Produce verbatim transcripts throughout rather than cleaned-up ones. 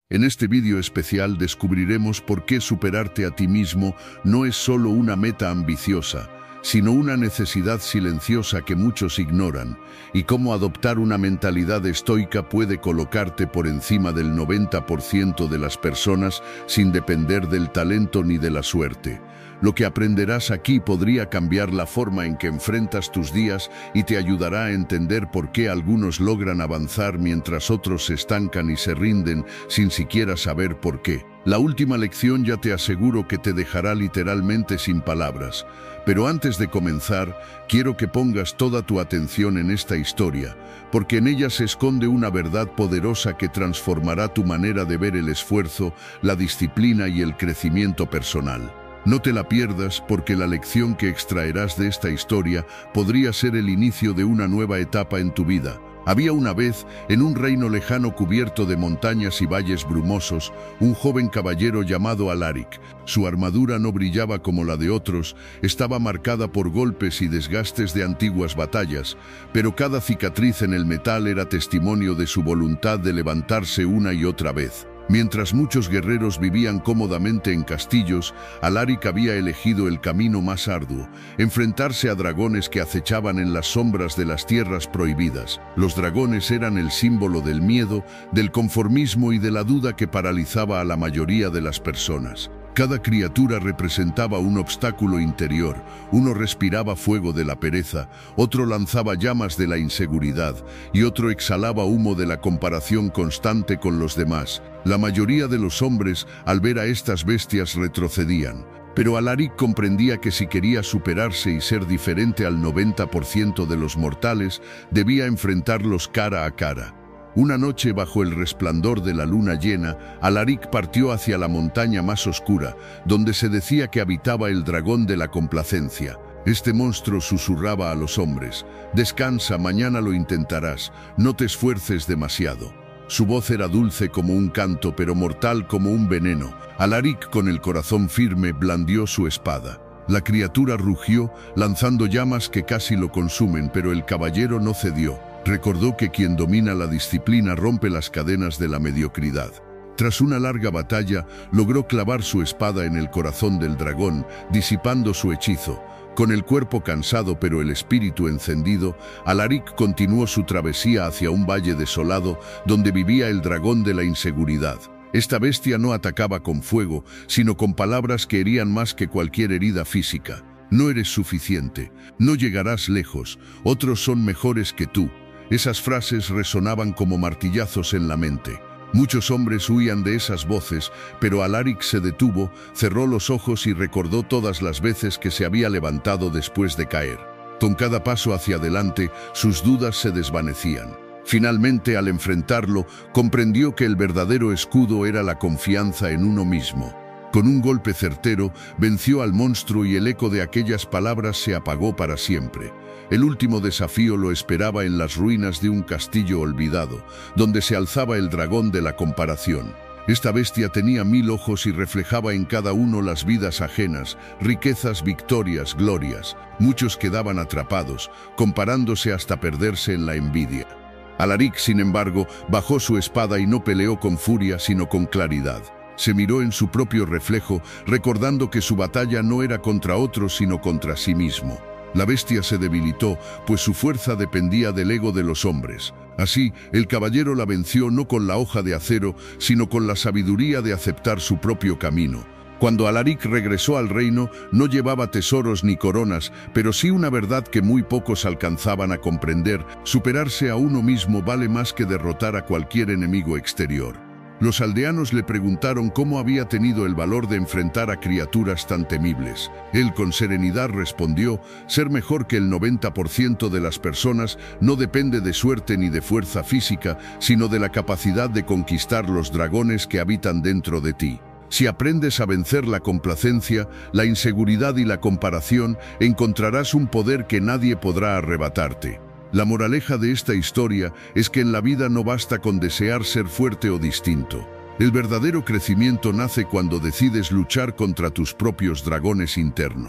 En este vídeo especial descubriremos por qué superarte a ti mismo no es solo una meta ambiciosa, sino una necesidad silenciosa que muchos ignoran, y cómo adoptar una mentalidad estoica puede colocarte por encima del noventa por ciento de las personas sin depender del talento ni de la suerte. Lo que aprenderás aquí podría cambiar la forma en que enfrentas tus días y te ayudará a entender por qué algunos logran avanzar mientras otros se estancan y se rinden sin siquiera saber por qué. La última lección ya te aseguro que te dejará literalmente sin palabras. Pero antes de comenzar, quiero que pongas toda tu atención en esta historia, porque en ella se esconde una verdad poderosa que transformará tu manera de ver el esfuerzo, la disciplina y el crecimiento personal. No te la pierdas, porque la lección que extraerás de esta historia podría ser el inicio de una nueva etapa en tu vida. Había una vez, en un reino lejano cubierto de montañas y valles brumosos, un joven caballero llamado Alaric. Su armadura no brillaba como la de otros, estaba marcada por golpes y desgastes de antiguas batallas, pero cada cicatriz en el metal era testimonio de su voluntad de levantarse una y otra vez. Mientras muchos guerreros vivían cómodamente en castillos, Alaric había elegido el camino más arduo, enfrentarse a dragones que acechaban en las sombras de las tierras prohibidas. Los dragones eran el símbolo del miedo, del conformismo y de la duda que paralizaba a la mayoría de las personas. Cada criatura representaba un obstáculo interior. Uno respiraba fuego de la pereza, otro lanzaba llamas de la inseguridad y otro exhalaba humo de la comparación constante con los demás. La mayoría de los hombres, al ver a estas bestias, retrocedían. Pero Alaric comprendía que si quería superarse y ser diferente al noventa por ciento de los mortales, debía enfrentarlos cara a cara. Una noche, bajo el resplandor de la luna llena, Alaric partió hacia la montaña más oscura, donde se decía que habitaba el dragón de la complacencia. Este monstruo susurraba a los hombres: «Descansa, mañana lo intentarás, no te esfuerces demasiado». Su voz era dulce como un canto, pero mortal como un veneno. Alaric, con el corazón firme, blandió su espada. La criatura rugió, lanzando llamas que casi lo consumen, pero el caballero no cedió. Recordó que quien domina la disciplina rompe las cadenas de la mediocridad. Tras una larga batalla, logró clavar su espada en el corazón del dragón, disipando su hechizo. Con el cuerpo cansado pero el espíritu encendido, Alaric continuó su travesía hacia un valle desolado donde vivía el dragón de la inseguridad. Esta bestia no atacaba con fuego, sino con palabras que herían más que cualquier herida física. «No eres suficiente, no llegarás lejos, otros son mejores que tú». Esas frases resonaban como martillazos en la mente. Muchos hombres huían de esas voces, pero Alaric se detuvo, cerró los ojos y recordó todas las veces que se había levantado después de caer. Con cada paso hacia adelante, sus dudas se desvanecían. Finalmente, al enfrentarlo, comprendió que el verdadero escudo era la confianza en uno mismo. Con un golpe certero, venció al monstruo y el eco de aquellas palabras se apagó para siempre. El último desafío lo esperaba en las ruinas de un castillo olvidado, donde se alzaba el dragón de la comparación. Esta bestia tenía mil ojos y reflejaba en cada uno las vidas ajenas, riquezas, victorias, glorias. Muchos quedaban atrapados, comparándose hasta perderse en la envidia. Alaric, sin embargo, bajó su espada y no peleó con furia, sino con claridad. Se miró en su propio reflejo, recordando que su batalla no era contra otros, sino contra sí mismo. La bestia se debilitó, pues su fuerza dependía del ego de los hombres. Así, el caballero la venció no con la hoja de acero, sino con la sabiduría de aceptar su propio camino. Cuando Alaric regresó al reino, no llevaba tesoros ni coronas, pero sí una verdad que muy pocos alcanzaban a comprender: superarse a uno mismo vale más que derrotar a cualquier enemigo exterior. Los aldeanos le preguntaron cómo había tenido el valor de enfrentar a criaturas tan temibles. Él con serenidad respondió: ser mejor que el noventa por ciento de las personas no depende de suerte ni de fuerza física, sino de la capacidad de conquistar los dragones que habitan dentro de ti. Si aprendes a vencer la complacencia, la inseguridad y la comparación, encontrarás un poder que nadie podrá arrebatarte. La moraleja de esta historia es que en la vida no basta con desear ser fuerte o distinto. El verdadero crecimiento nace cuando decides luchar contra tus propios dragones internos.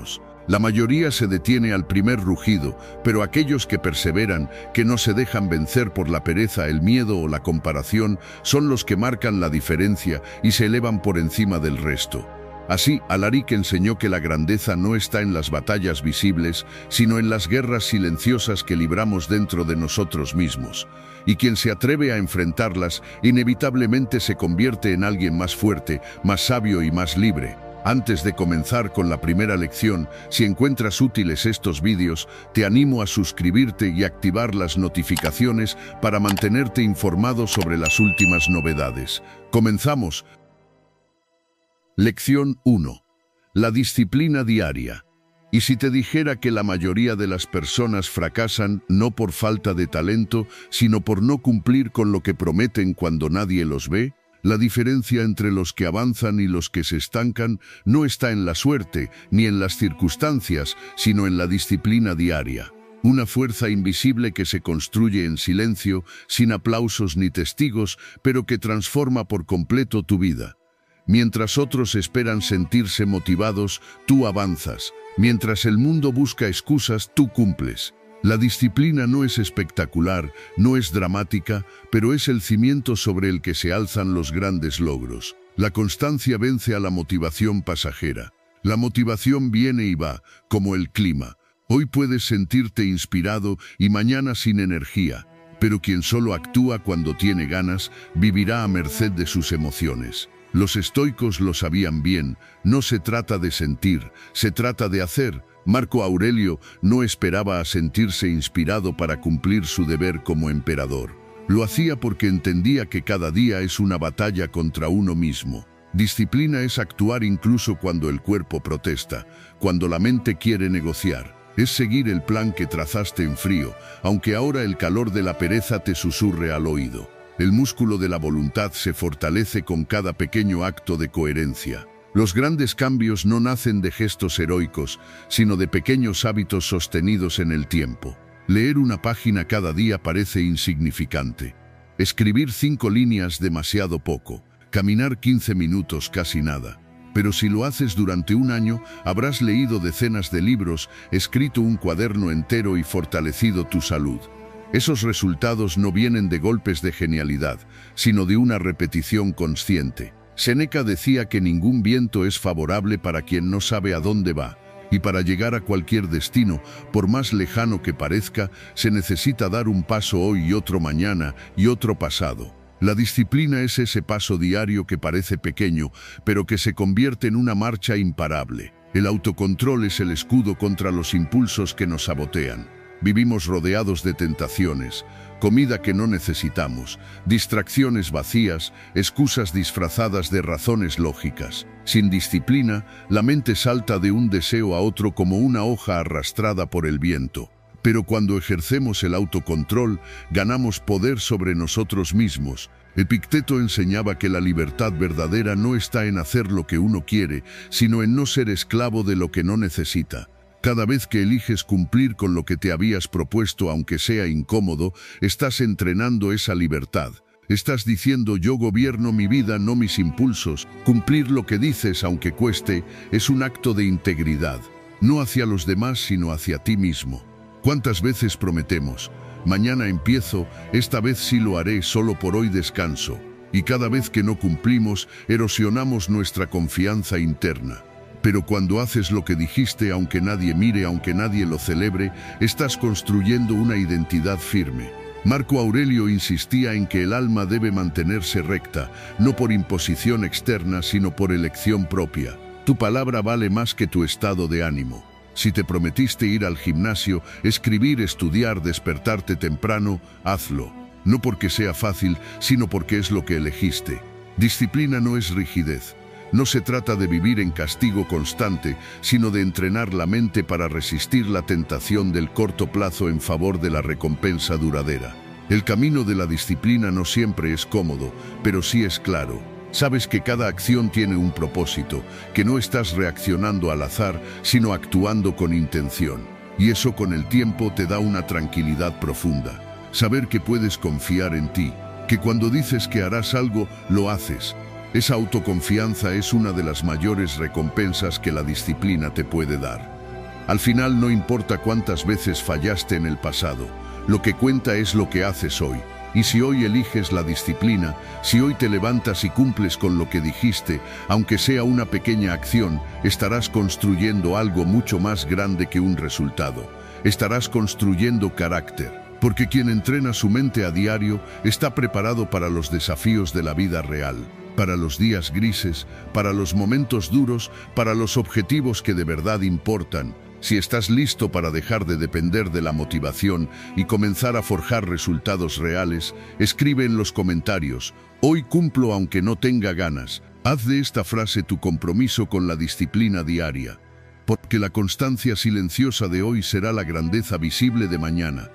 La mayoría se detiene al primer rugido, pero aquellos que perseveran, que no se dejan vencer por la pereza, el miedo o la comparación, son los que marcan la diferencia y se elevan por encima del resto. Así, Alaric enseñó que la grandeza no está en las batallas visibles, sino en las guerras silenciosas que libramos dentro de nosotros mismos. Y quien se atreve a enfrentarlas, inevitablemente se convierte en alguien más fuerte, más sabio y más libre. Antes de comenzar con la primera lección, si encuentras útiles estos vídeos, te animo a suscribirte y activar las notificaciones para mantenerte informado sobre las últimas novedades. ¡Comenzamos! Lección uno. La disciplina diaria. Y si te dijera que la mayoría de las personas fracasan no por falta de talento, sino por no cumplir con lo que prometen cuando nadie los ve, la diferencia entre los que avanzan y los que se estancan no está en la suerte ni en las circunstancias, sino en la disciplina diaria. Una fuerza invisible que se construye en silencio, sin aplausos ni testigos, pero que transforma por completo tu vida. Mientras otros esperan sentirse motivados, tú avanzas. Mientras el mundo busca excusas, tú cumples. La disciplina no es espectacular, no es dramática, pero es el cimiento sobre el que se alzan los grandes logros. La constancia vence a la motivación pasajera. La motivación viene y va, como el clima. Hoy puedes sentirte inspirado y mañana sin energía, pero quien solo actúa cuando tiene ganas, vivirá a merced de sus emociones. Los estoicos lo sabían bien, no se trata de sentir, se trata de hacer. Marco Aurelio no esperaba a sentirse inspirado para cumplir su deber como emperador. Lo hacía porque entendía que cada día es una batalla contra uno mismo. Disciplina es actuar incluso cuando el cuerpo protesta, cuando la mente quiere negociar. Es seguir el plan que trazaste en frío, aunque ahora el calor de la pereza te susurre al oído. El músculo de la voluntad se fortalece con cada pequeño acto de coherencia. Los grandes cambios no nacen de gestos heroicos, sino de pequeños hábitos sostenidos en el tiempo. Leer una página cada día parece insignificante. Escribir cinco líneas demasiado poco. Caminar quince minutos casi nada. Pero si lo haces durante un año, habrás leído decenas de libros, escrito un cuaderno entero y fortalecido tu salud. Esos resultados no vienen de golpes de genialidad, sino de una repetición consciente. Séneca decía que ningún viento es favorable para quien no sabe a dónde va, y para llegar a cualquier destino, por más lejano que parezca, se necesita dar un paso hoy y otro mañana y otro pasado. La disciplina es ese paso diario que parece pequeño, pero que se convierte en una marcha imparable. El autocontrol es el escudo contra los impulsos que nos sabotean. Vivimos rodeados de tentaciones, comida que no necesitamos, distracciones vacías, excusas disfrazadas de razones lógicas. Sin disciplina, la mente salta de un deseo a otro como una hoja arrastrada por el viento. Pero cuando ejercemos el autocontrol, ganamos poder sobre nosotros mismos. Epicteto enseñaba que la libertad verdadera no está en hacer lo que uno quiere, sino en no ser esclavo de lo que no necesita. Cada vez que eliges cumplir con lo que te habías propuesto, aunque sea incómodo, estás entrenando esa libertad. Estás diciendo: yo gobierno mi vida, no mis impulsos. Cumplir lo que dices, aunque cueste, es un acto de integridad. No hacia los demás, sino hacia ti mismo. ¿Cuántas veces prometemos: mañana empiezo, esta vez sí lo haré, solo por hoy descanso? Y cada vez que no cumplimos, erosionamos nuestra confianza interna. Pero cuando haces lo que dijiste, aunque nadie mire, aunque nadie lo celebre, estás construyendo una identidad firme. Marco Aurelio insistía en que el alma debe mantenerse recta, no por imposición externa, sino por elección propia. Tu palabra vale más que tu estado de ánimo. Si te prometiste ir al gimnasio, escribir, estudiar, despertarte temprano, hazlo. No porque sea fácil, sino porque es lo que elegiste. Disciplina no es rigidez. No se trata de vivir en castigo constante, sino de entrenar la mente para resistir la tentación del corto plazo en favor de la recompensa duradera. El camino de la disciplina no siempre es cómodo, pero sí es claro. Sabes que cada acción tiene un propósito, que no estás reaccionando al azar, sino actuando con intención. Y eso con el tiempo te da una tranquilidad profunda. Saber que puedes confiar en ti, que cuando dices que harás algo, lo haces. Esa autoconfianza es una de las mayores recompensas que la disciplina te puede dar. Al final no importa cuántas veces fallaste en el pasado, lo que cuenta es lo que haces hoy. Y si hoy eliges la disciplina, si hoy te levantas y cumples con lo que dijiste, aunque sea una pequeña acción, estarás construyendo algo mucho más grande que un resultado. Estarás construyendo carácter, porque quien entrena su mente a diario está preparado para los desafíos de la vida real, para los días grises, para los momentos duros, para los objetivos que de verdad importan. Si estás listo para dejar de depender de la motivación y comenzar a forjar resultados reales, escribe en los comentarios: hoy cumplo aunque no tenga ganas. Haz de esta frase tu compromiso con la disciplina diaria, porque la constancia silenciosa de hoy será la grandeza visible de mañana.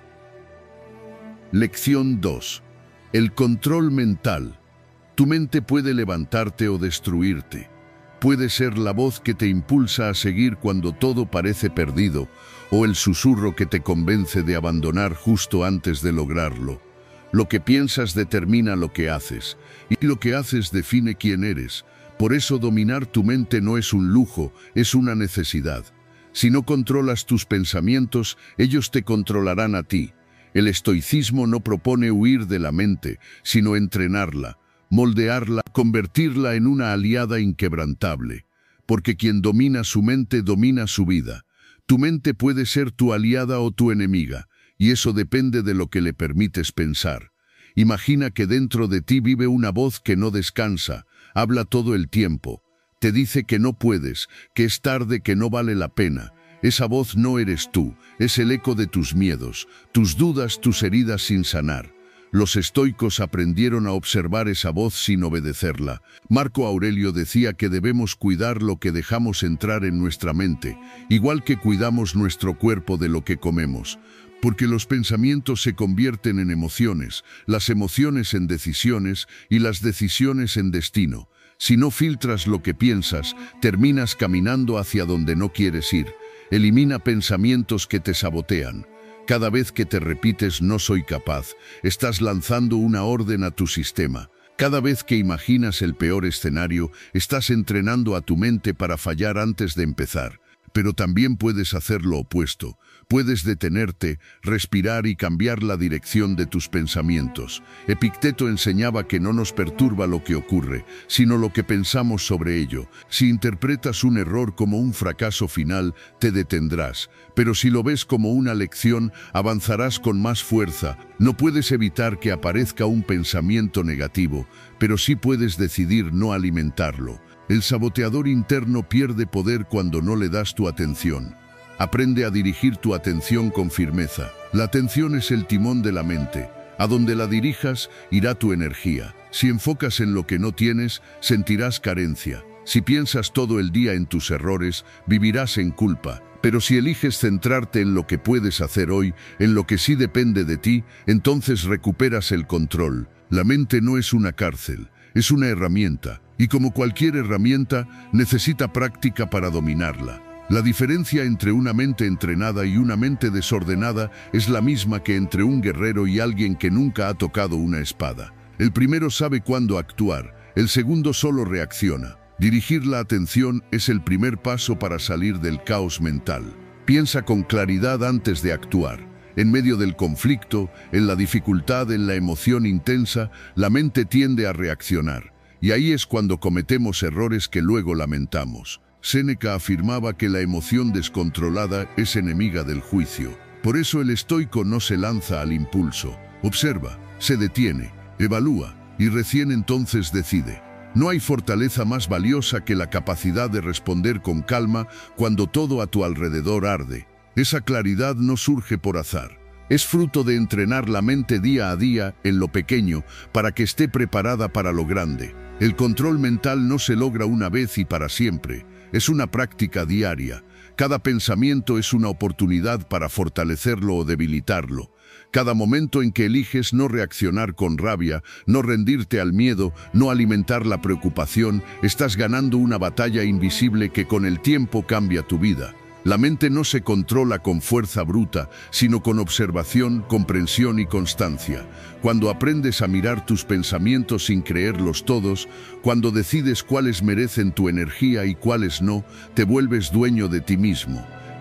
Lección dos. El control mental. Tu mente puede levantarte o destruirte. Puede ser la voz que te impulsa a seguir cuando todo parece perdido, o el susurro que te convence de abandonar justo antes de lograrlo. Lo que piensas determina lo que haces, y lo que haces define quién eres. Por eso dominar tu mente no es un lujo, es una necesidad. Si no controlas tus pensamientos, ellos te controlarán a ti. El estoicismo no propone huir de la mente, sino entrenarla, moldearla, convertirla en una aliada inquebrantable, porque quien domina su mente domina su vida. Tu mente puede ser tu aliada o tu enemiga, y eso depende de lo que le permites pensar. Imagina que dentro de ti vive una voz que no descansa, habla todo el tiempo, te dice que no puedes, que es tarde, que no vale la pena. Esa voz no eres tú, es el eco de tus miedos, tus dudas, tus heridas sin sanar. Los estoicos aprendieron a observar esa voz sin obedecerla. Marco Aurelio decía que debemos cuidar lo que dejamos entrar en nuestra mente, igual que cuidamos nuestro cuerpo de lo que comemos, porque los pensamientos se convierten en emociones, las emociones en decisiones y las decisiones en destino. Si no filtras lo que piensas, terminas caminando hacia donde no quieres ir. Elimina pensamientos que te sabotean. Cada vez que te repites "no soy capaz", estás lanzando una orden a tu sistema. Cada vez que imaginas el peor escenario, estás entrenando a tu mente para fallar antes de empezar. Pero también puedes hacer lo opuesto. Puedes detenerte, respirar y cambiar la dirección de tus pensamientos. Epicteto enseñaba que no nos perturba lo que ocurre, sino lo que pensamos sobre ello. Si interpretas un error como un fracaso final, te detendrás. Pero si lo ves como una lección, avanzarás con más fuerza. No puedes evitar que aparezca un pensamiento negativo, pero sí puedes decidir no alimentarlo. El saboteador interno pierde poder cuando no le das tu atención. Aprende a dirigir tu atención con firmeza. La atención es el timón de la mente. A donde la dirijas, irá tu energía. Si enfocas en lo que no tienes, sentirás carencia. Si piensas todo el día en tus errores, vivirás en culpa. Pero si eliges centrarte en lo que puedes hacer hoy, en lo que sí depende de ti, entonces recuperas el control. La mente no es una cárcel, es una herramienta. Y como cualquier herramienta, necesita práctica para dominarla. La diferencia entre una mente entrenada y una mente desordenada es la misma que entre un guerrero y alguien que nunca ha tocado una espada. El primero sabe cuándo actuar, el segundo solo reacciona. Dirigir la atención es el primer paso para salir del caos mental. Piensa con claridad antes de actuar. En medio del conflicto, en la dificultad, en la emoción intensa, la mente tiende a reaccionar. Y ahí es cuando cometemos errores que luego lamentamos. Séneca afirmaba que la emoción descontrolada es enemiga del juicio. Por eso el estoico no se lanza al impulso. Observa, se detiene, evalúa y recién entonces decide. No hay fortaleza más valiosa que la capacidad de responder con calma cuando todo a tu alrededor arde. Esa claridad no surge por azar. Es fruto de entrenar la mente día a día en lo pequeño para que esté preparada para lo grande. El control mental no se logra una vez y para siempre. Es una práctica diaria. Cada pensamiento es una oportunidad para fortalecerlo o debilitarlo. Cada momento en que eliges no reaccionar con rabia, no rendirte al miedo, no alimentar la preocupación, estás ganando una batalla invisible que con el tiempo cambia tu vida. La mente no se controla con fuerza bruta, sino con observación, comprensión y constancia. Cuando aprendes a mirar tus pensamientos sin creerlos todos, cuando decides cuáles merecen tu energía y cuáles no, te vuelves dueño de ti mismo.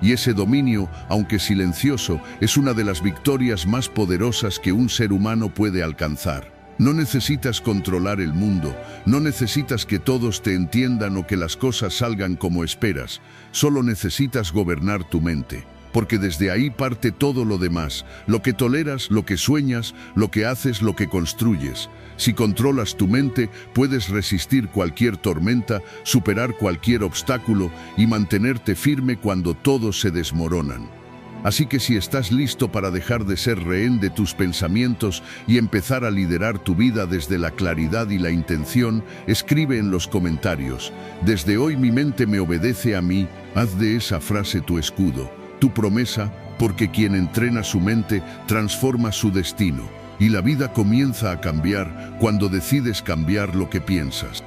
Y ese dominio, aunque silencioso, es una de las victorias más poderosas que un ser humano puede alcanzar. No necesitas controlar el mundo, no necesitas que todos te entiendan o que las cosas salgan como esperas, solo necesitas gobernar tu mente. Porque desde ahí parte todo lo demás, lo que toleras, lo que sueñas, lo que haces, lo que construyes. Si controlas tu mente, puedes resistir cualquier tormenta, superar cualquier obstáculo y mantenerte firme cuando todos se desmoronan. Así que si estás listo para dejar de ser rehén de tus pensamientos y empezar a liderar tu vida desde la claridad y la intención, escribe en los comentarios: desde hoy mi mente me obedece a mí, haz de esa frase tu escudo, tu promesa, porque quien entrena su mente transforma su destino, y la vida comienza a cambiar cuando decides cambiar lo que piensas.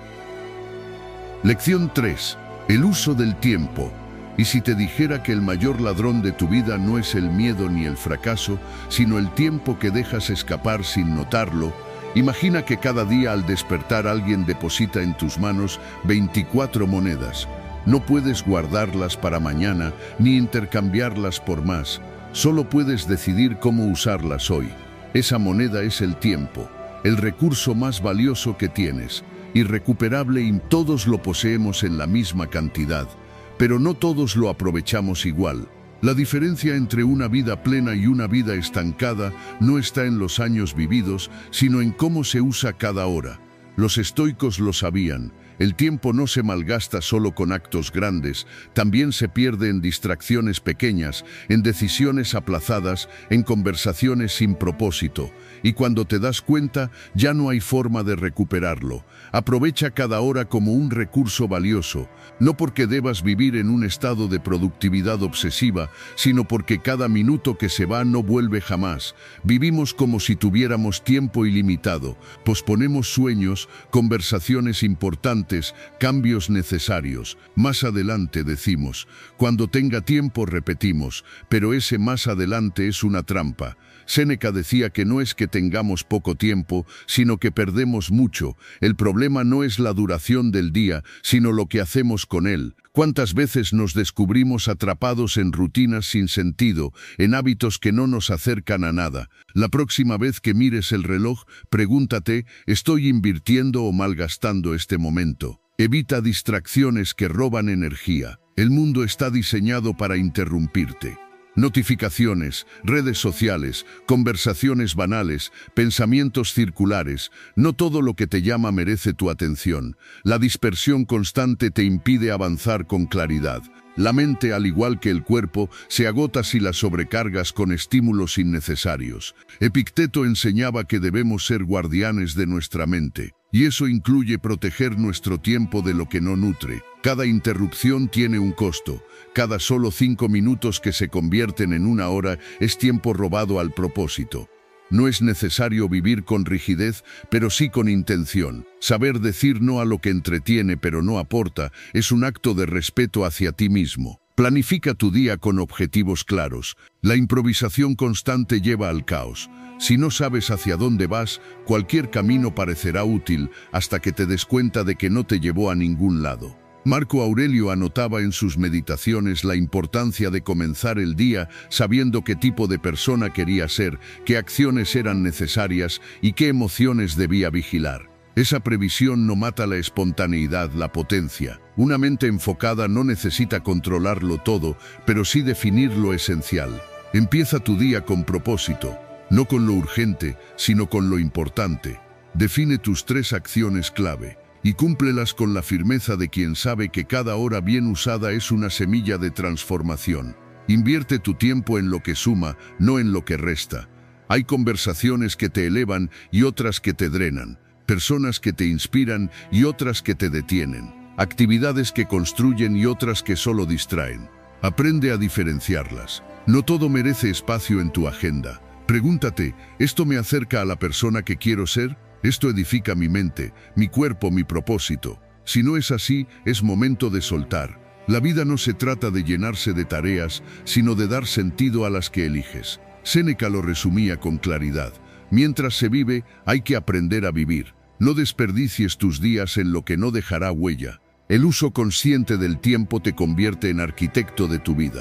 Lección tres. El uso del tiempo. Y si te dijera que el mayor ladrón de tu vida no es el miedo ni el fracaso, sino el tiempo que dejas escapar sin notarlo, imagina que cada día al despertar alguien deposita en tus manos veinticuatro monedas. No puedes guardarlas para mañana ni intercambiarlas por más, solo puedes decidir cómo usarlas hoy. Esa moneda es el tiempo, el recurso más valioso que tienes, irrecuperable, y todos lo poseemos en la misma cantidad. Pero no todos lo aprovechamos igual. La diferencia entre una vida plena y una vida estancada no está en los años vividos, sino en cómo se usa cada hora. Los estoicos lo sabían. El tiempo no se malgasta solo con actos grandes, también se pierde en distracciones pequeñas, en decisiones aplazadas, en conversaciones sin propósito. Y cuando te das cuenta, ya no hay forma de recuperarlo. Aprovecha cada hora como un recurso valioso, no porque debas vivir en un estado de productividad obsesiva, sino porque cada minuto que se va no vuelve jamás. Vivimos como si tuviéramos tiempo ilimitado, posponemos sueños, conversaciones importantes, cambios necesarios. Más adelante decimos, cuando tenga tiempo repetimos, pero ese más adelante es una trampa. Séneca decía que no es que tengamos poco tiempo, sino que perdemos mucho. El problema no es la duración del día, sino lo que hacemos con él. ¿Cuántas veces nos descubrimos atrapados en rutinas sin sentido, en hábitos que no nos acercan a nada? La próxima vez que mires el reloj, pregúntate, ¿estoy invirtiendo o malgastando este momento? Evita distracciones que roban energía. El mundo está diseñado para interrumpirte. Notificaciones, redes sociales, conversaciones banales, pensamientos circulares, no todo lo que te llama merece tu atención. La dispersión constante te impide avanzar con claridad. La mente, al igual que el cuerpo, se agota si la sobrecargas con estímulos innecesarios. Epicteto enseñaba que debemos ser guardianes de nuestra mente, y eso incluye proteger nuestro tiempo de lo que no nutre. Cada interrupción tiene un costo. Cada solo cinco minutos que se convierten en una hora es tiempo robado al propósito. No es necesario vivir con rigidez, pero sí con intención. Saber decir no a lo que entretiene pero no aporta es un acto de respeto hacia ti mismo. Planifica tu día con objetivos claros. La improvisación constante lleva al caos. Si no sabes hacia dónde vas, cualquier camino parecerá útil hasta que te des cuenta de que no te llevó a ningún lado. Marco Aurelio anotaba en sus meditaciones la importancia de comenzar el día sabiendo qué tipo de persona quería ser, qué acciones eran necesarias y qué emociones debía vigilar. Esa previsión no mata la espontaneidad, la potencia. Una mente enfocada no necesita controlarlo todo, pero sí definir lo esencial. Empieza tu día con propósito, no con lo urgente, sino con lo importante. Define tus tres acciones clave y cúmplelas con la firmeza de quien sabe que cada hora bien usada es una semilla de transformación. Invierte tu tiempo en lo que suma, no en lo que resta. Hay conversaciones que te elevan y otras que te drenan, personas que te inspiran y otras que te detienen, actividades que construyen y otras que solo distraen. Aprende a diferenciarlas. No todo merece espacio en tu agenda. Pregúntate, ¿esto me acerca a la persona que quiero ser? ¿Esto edifica mi mente, mi cuerpo, mi propósito? Si no es así, es momento de soltar. La vida no se trata de llenarse de tareas, sino de dar sentido a las que eliges. Séneca lo resumía con claridad. Mientras se vive, hay que aprender a vivir. No desperdicies tus días en lo que no dejará huella. El uso consciente del tiempo te convierte en arquitecto de tu vida.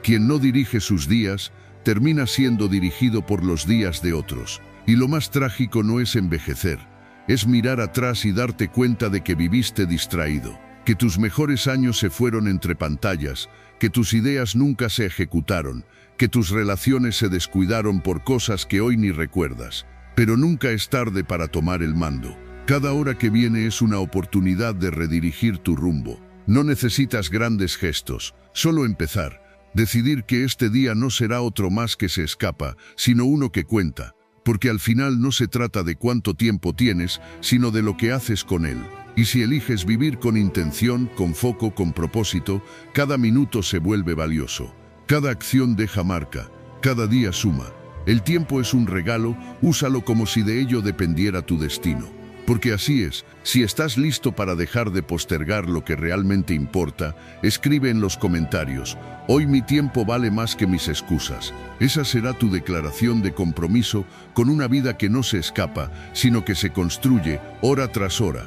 Quien no dirige sus días, termina siendo dirigido por los días de otros. Y lo más trágico no es envejecer, es mirar atrás y darte cuenta de que viviste distraído, que tus mejores años se fueron entre pantallas, que tus ideas nunca se ejecutaron, que tus relaciones se descuidaron por cosas que hoy ni recuerdas. Pero nunca es tarde para tomar el mando. Cada hora que viene es una oportunidad de redirigir tu rumbo. No necesitas grandes gestos, solo empezar. Decidir que este día no será otro más que se escapa, sino uno que cuenta. Porque al final no se trata de cuánto tiempo tienes, sino de lo que haces con él. Y si eliges vivir con intención, con foco, con propósito, cada minuto se vuelve valioso. Cada acción deja marca, cada día suma. El tiempo es un regalo, úsalo como si de ello dependiera tu destino. Porque así es, si estás listo para dejar de postergar lo que realmente importa, escribe en los comentarios: hoy mi tiempo vale más que mis excusas. Esa será tu declaración de compromiso con una vida que no se escapa, sino que se construye hora tras hora.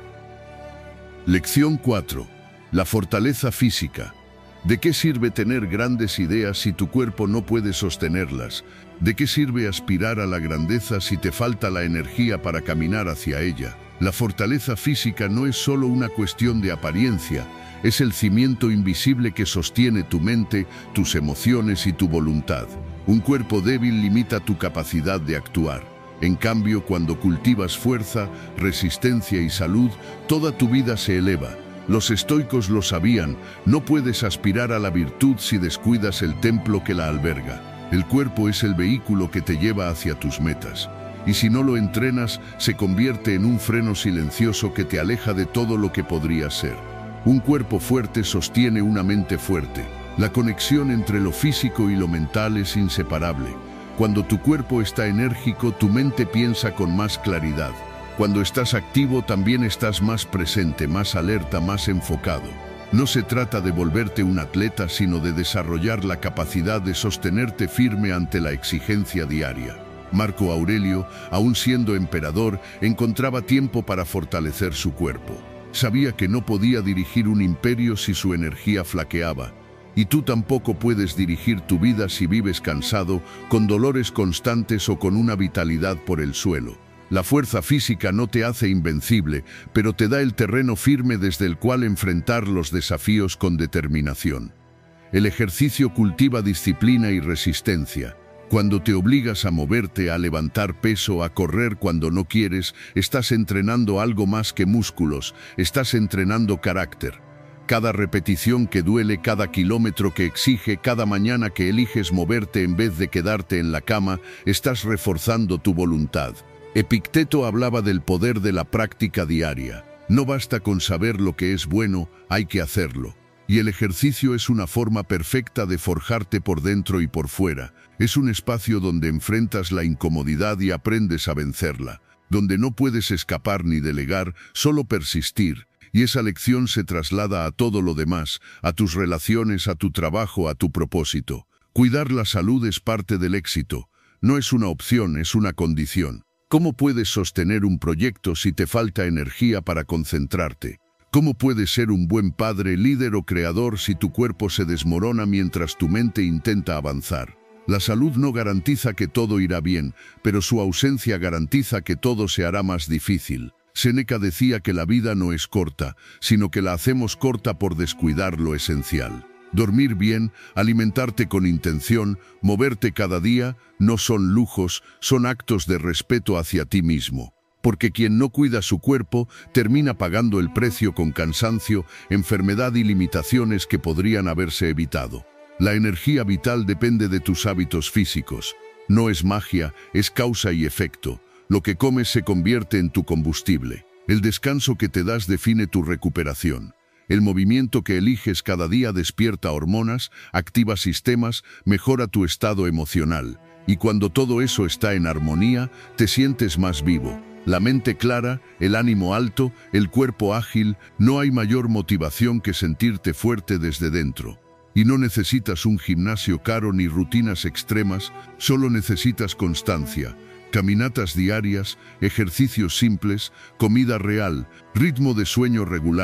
Lección cuatro. La fortaleza física. ¿De qué sirve tener grandes ideas si tu cuerpo no puede sostenerlas? ¿De qué sirve aspirar a la grandeza si te falta la energía para caminar hacia ella? La fortaleza física no es solo una cuestión de apariencia, es el cimiento invisible que sostiene tu mente, tus emociones y tu voluntad. Un cuerpo débil limita tu capacidad de actuar. En cambio, cuando cultivas fuerza, resistencia y salud, toda tu vida se eleva. Los estoicos lo sabían, no puedes aspirar a la virtud si descuidas el templo que la alberga. El cuerpo es el vehículo que te lleva hacia tus metas. Y si no lo entrenas, se convierte en un freno silencioso que te aleja de todo lo que podría ser. Un cuerpo fuerte sostiene una mente fuerte. La conexión entre lo físico y lo mental es inseparable. Cuando tu cuerpo está enérgico, tu mente piensa con más claridad. Cuando estás activo, también estás más presente, más alerta, más enfocado. No se trata de volverte un atleta, sino de desarrollar la capacidad de sostenerte firme ante la exigencia diaria. Marco Aurelio, aun siendo emperador, encontraba tiempo para fortalecer su cuerpo. Sabía que no podía dirigir un imperio si su energía flaqueaba. Y tú tampoco puedes dirigir tu vida si vives cansado, con dolores constantes o con una vitalidad por el suelo. La fuerza física no te hace invencible, pero te da el terreno firme desde el cual enfrentar los desafíos con determinación. El ejercicio cultiva disciplina y resistencia. Cuando te obligas a moverte, a levantar peso, a correr cuando no quieres, estás entrenando algo más que músculos, estás entrenando carácter. Cada repetición que duele, cada kilómetro que exige, cada mañana que eliges moverte en vez de quedarte en la cama, estás reforzando tu voluntad. Epicteto hablaba del poder de la práctica diaria. No basta con saber lo que es bueno, hay que hacerlo. Y el ejercicio es una forma perfecta de forjarte por dentro y por fuera. Es un espacio donde enfrentas la incomodidad y aprendes a vencerla, donde no puedes escapar ni delegar, solo persistir. Y esa lección se traslada a todo lo demás, a tus relaciones, a tu trabajo, a tu propósito. Cuidar la salud es parte del éxito. No es una opción, es una condición. ¿Cómo puedes sostener un proyecto si te falta energía para concentrarte? ¿Cómo puedes ser un buen padre, líder o creador si tu cuerpo se desmorona mientras tu mente intenta avanzar? La salud no garantiza que todo irá bien, pero su ausencia garantiza que todo se hará más difícil. Séneca decía que la vida no es corta, sino que la hacemos corta por descuidar lo esencial. Dormir bien, alimentarte con intención, moverte cada día, no son lujos, son actos de respeto hacia ti mismo. Porque quien no cuida su cuerpo termina pagando el precio con cansancio, enfermedad y limitaciones que podrían haberse evitado. La energía vital depende de tus hábitos físicos. No es magia, es causa y efecto. Lo que comes se convierte en tu combustible. El descanso que te das define tu recuperación. El movimiento que eliges cada día despierta hormonas, activa sistemas, mejora tu estado emocional. Y cuando todo eso está en armonía, te sientes más vivo. La mente clara, el ánimo alto, el cuerpo ágil, no hay mayor motivación que sentirte fuerte desde dentro. Y no necesitas un gimnasio caro ni rutinas extremas, solo necesitas constancia. Caminatas diarias, ejercicios simples, comida real, ritmo de sueño regular,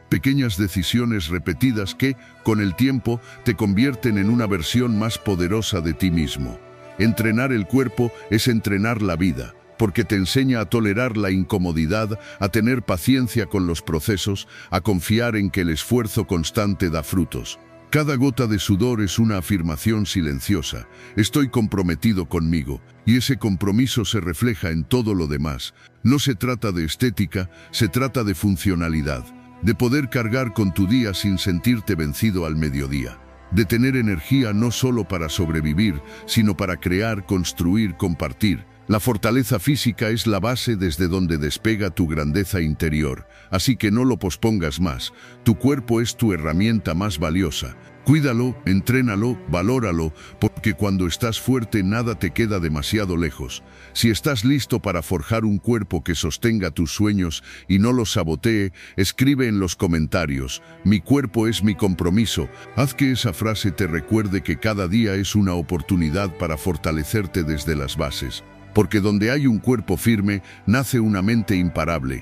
Pequeñas decisiones repetidas que, con el tiempo, te convierten en una versión más poderosa de ti mismo. Entrenar el cuerpo es entrenar la vida, porque te enseña a tolerar la incomodidad, a tener paciencia con los procesos, a confiar en que el esfuerzo constante da frutos. Cada gota de sudor es una afirmación silenciosa. Estoy comprometido conmigo, y ese compromiso se refleja en todo lo demás. No se trata de estética, se trata de funcionalidad, de poder cargar con tu día sin sentirte vencido al mediodía, de tener energía no solo para sobrevivir, sino para crear, construir, compartir. La fortaleza física es la base desde donde despega tu grandeza interior, así que no lo pospongas más. Tu cuerpo es tu herramienta más valiosa. Cuídalo, entrénalo, valóralo, porque cuando estás fuerte nada te queda demasiado lejos. Si estás listo para forjar un cuerpo que sostenga tus sueños y no los sabotee, escribe en los comentarios: mi cuerpo es mi compromiso. Haz que esa frase te recuerde que cada día es una oportunidad para fortalecerte desde las bases. Porque donde hay un cuerpo firme, nace una mente imparable.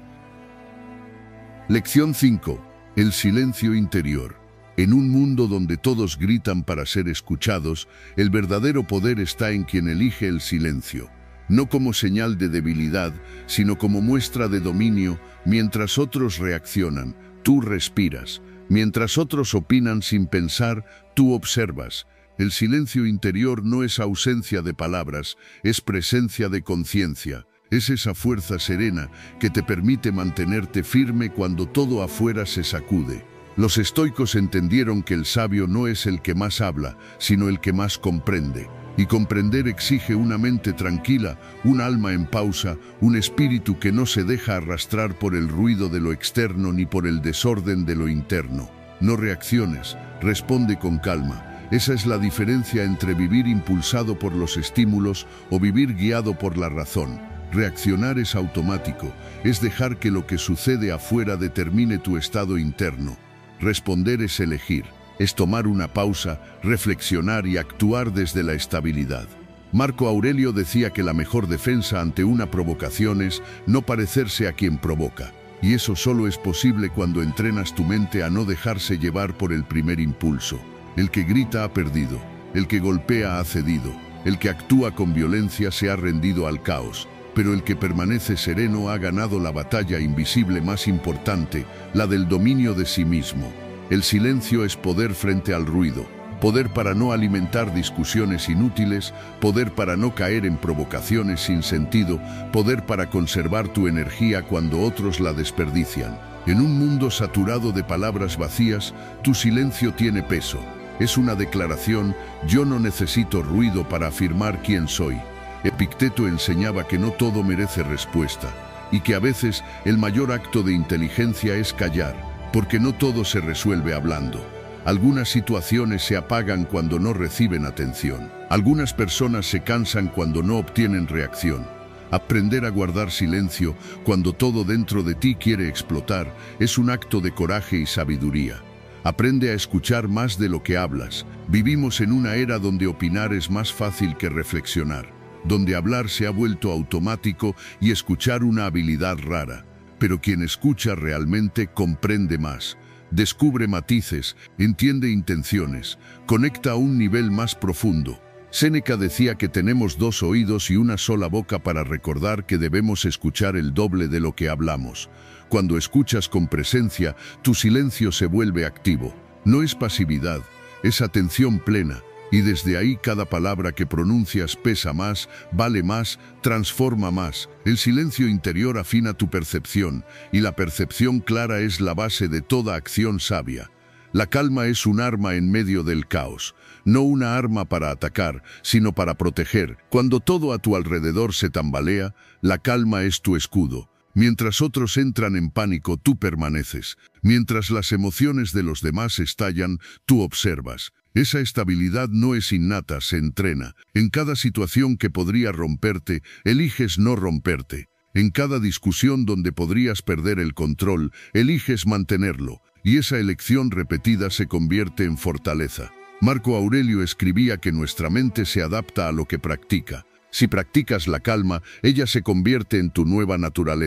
Lección cinco. El silencio interior. En un mundo donde todos gritan para ser escuchados, el verdadero poder está en quien elige el silencio. No como señal de debilidad, sino como muestra de dominio. Mientras otros reaccionan, tú respiras. Mientras otros opinan sin pensar, tú observas. El silencio interior no es ausencia de palabras, es presencia de conciencia. Es esa fuerza serena que te permite mantenerte firme cuando todo afuera se sacude. Los estoicos entendieron que el sabio no es el que más habla, sino el que más comprende. Y comprender exige una mente tranquila, un alma en pausa, un espíritu que no se deja arrastrar por el ruido de lo externo ni por el desorden de lo interno. No reacciones, responde con calma. Esa es la diferencia entre vivir impulsado por los estímulos o vivir guiado por la razón. Reaccionar es automático, es dejar que lo que sucede afuera determine tu estado interno. Responder es elegir, es tomar una pausa, reflexionar y actuar desde la estabilidad. Marco Aurelio decía que la mejor defensa ante una provocación es no parecerse a quien provoca. Y eso solo es posible cuando entrenas tu mente a no dejarse llevar por el primer impulso. El que grita ha perdido, el que golpea ha cedido, el que actúa con violencia se ha rendido al caos, pero el que permanece sereno ha ganado la batalla invisible más importante, la del dominio de sí mismo. El silencio es poder frente al ruido, poder para no alimentar discusiones inútiles, poder para no caer en provocaciones sin sentido, poder para conservar tu energía cuando otros la desperdician. En un mundo saturado de palabras vacías, tu silencio tiene peso. Es una declaración: yo no necesito ruido para afirmar quién soy. Epicteto enseñaba que no todo merece respuesta, y que a veces el mayor acto de inteligencia es callar, porque no todo se resuelve hablando. Algunas situaciones se apagan cuando no reciben atención. Algunas personas se cansan cuando no obtienen reacción. Aprender a guardar silencio cuando todo dentro de ti quiere explotar es un acto de coraje y sabiduría. Aprende a escuchar más de lo que hablas. Vivimos en una era donde opinar es más fácil que reflexionar, donde hablar se ha vuelto automático y escuchar una habilidad rara. Pero quien escucha realmente comprende más, descubre matices, entiende intenciones, conecta a un nivel más profundo. Séneca decía que tenemos dos oídos y una sola boca para recordar que debemos escuchar el doble de lo que hablamos. Cuando escuchas con presencia, tu silencio se vuelve activo. No es pasividad, es atención plena. Y desde ahí cada palabra que pronuncias pesa más, vale más, transforma más. El silencio interior afina tu percepción, y la percepción clara es la base de toda acción sabia. La calma es un arma en medio del caos, no una arma para atacar, sino para proteger. Cuando todo a tu alrededor se tambalea, la calma es tu escudo. Mientras otros entran en pánico, tú permaneces. Mientras las emociones de los demás estallan, tú observas. Esa estabilidad no es innata, se entrena. En cada situación que podría romperte, eliges no romperte. En cada discusión donde podrías perder el control, eliges mantenerlo. Y esa elección repetida se convierte en fortaleza. Marco Aurelio escribía que nuestra mente se adapta a lo que practica. Si practicas la calma, ella se convierte en tu nueva naturaleza.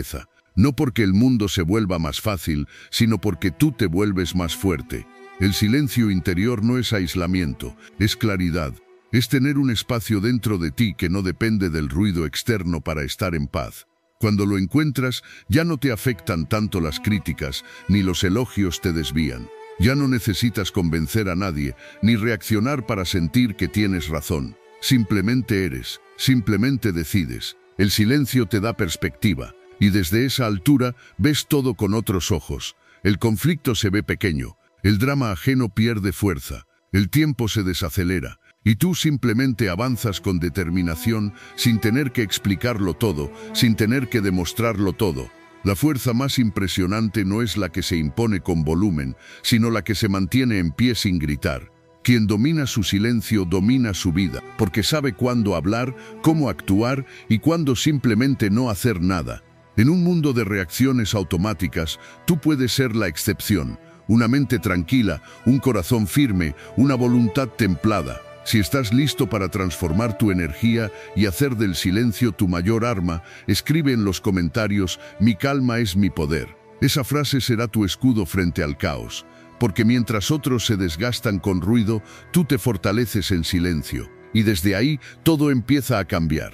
No porque el mundo se vuelva más fácil, sino porque tú te vuelves más fuerte. El silencio interior no es aislamiento, es claridad. Es tener un espacio dentro de ti que no depende del ruido externo para estar en paz. Cuando lo encuentras, ya no te afectan tanto las críticas, ni los elogios te desvían. Ya no necesitas convencer a nadie, ni reaccionar para sentir que tienes razón. Simplemente eres, simplemente decides. El silencio te da perspectiva, y desde esa altura ves todo con otros ojos. El conflicto se ve pequeño, el drama ajeno pierde fuerza, el tiempo se desacelera, y tú simplemente avanzas con determinación, sin tener que explicarlo todo, sin tener que demostrarlo todo. La fuerza más impresionante no es la que se impone con volumen, sino la que se mantiene en pie sin gritar. Quien domina su silencio domina su vida, porque sabe cuándo hablar, cómo actuar y cuándo simplemente no hacer nada. En un mundo de reacciones automáticas, tú puedes ser la excepción. Una mente tranquila, un corazón firme, una voluntad templada. Si estás listo para transformar tu energía y hacer del silencio tu mayor arma, escribe en los comentarios: mi calma es mi poder. Esa frase será tu escudo frente al caos, porque mientras otros se desgastan con ruido, tú te fortaleces en silencio, y desde ahí todo empieza a cambiar.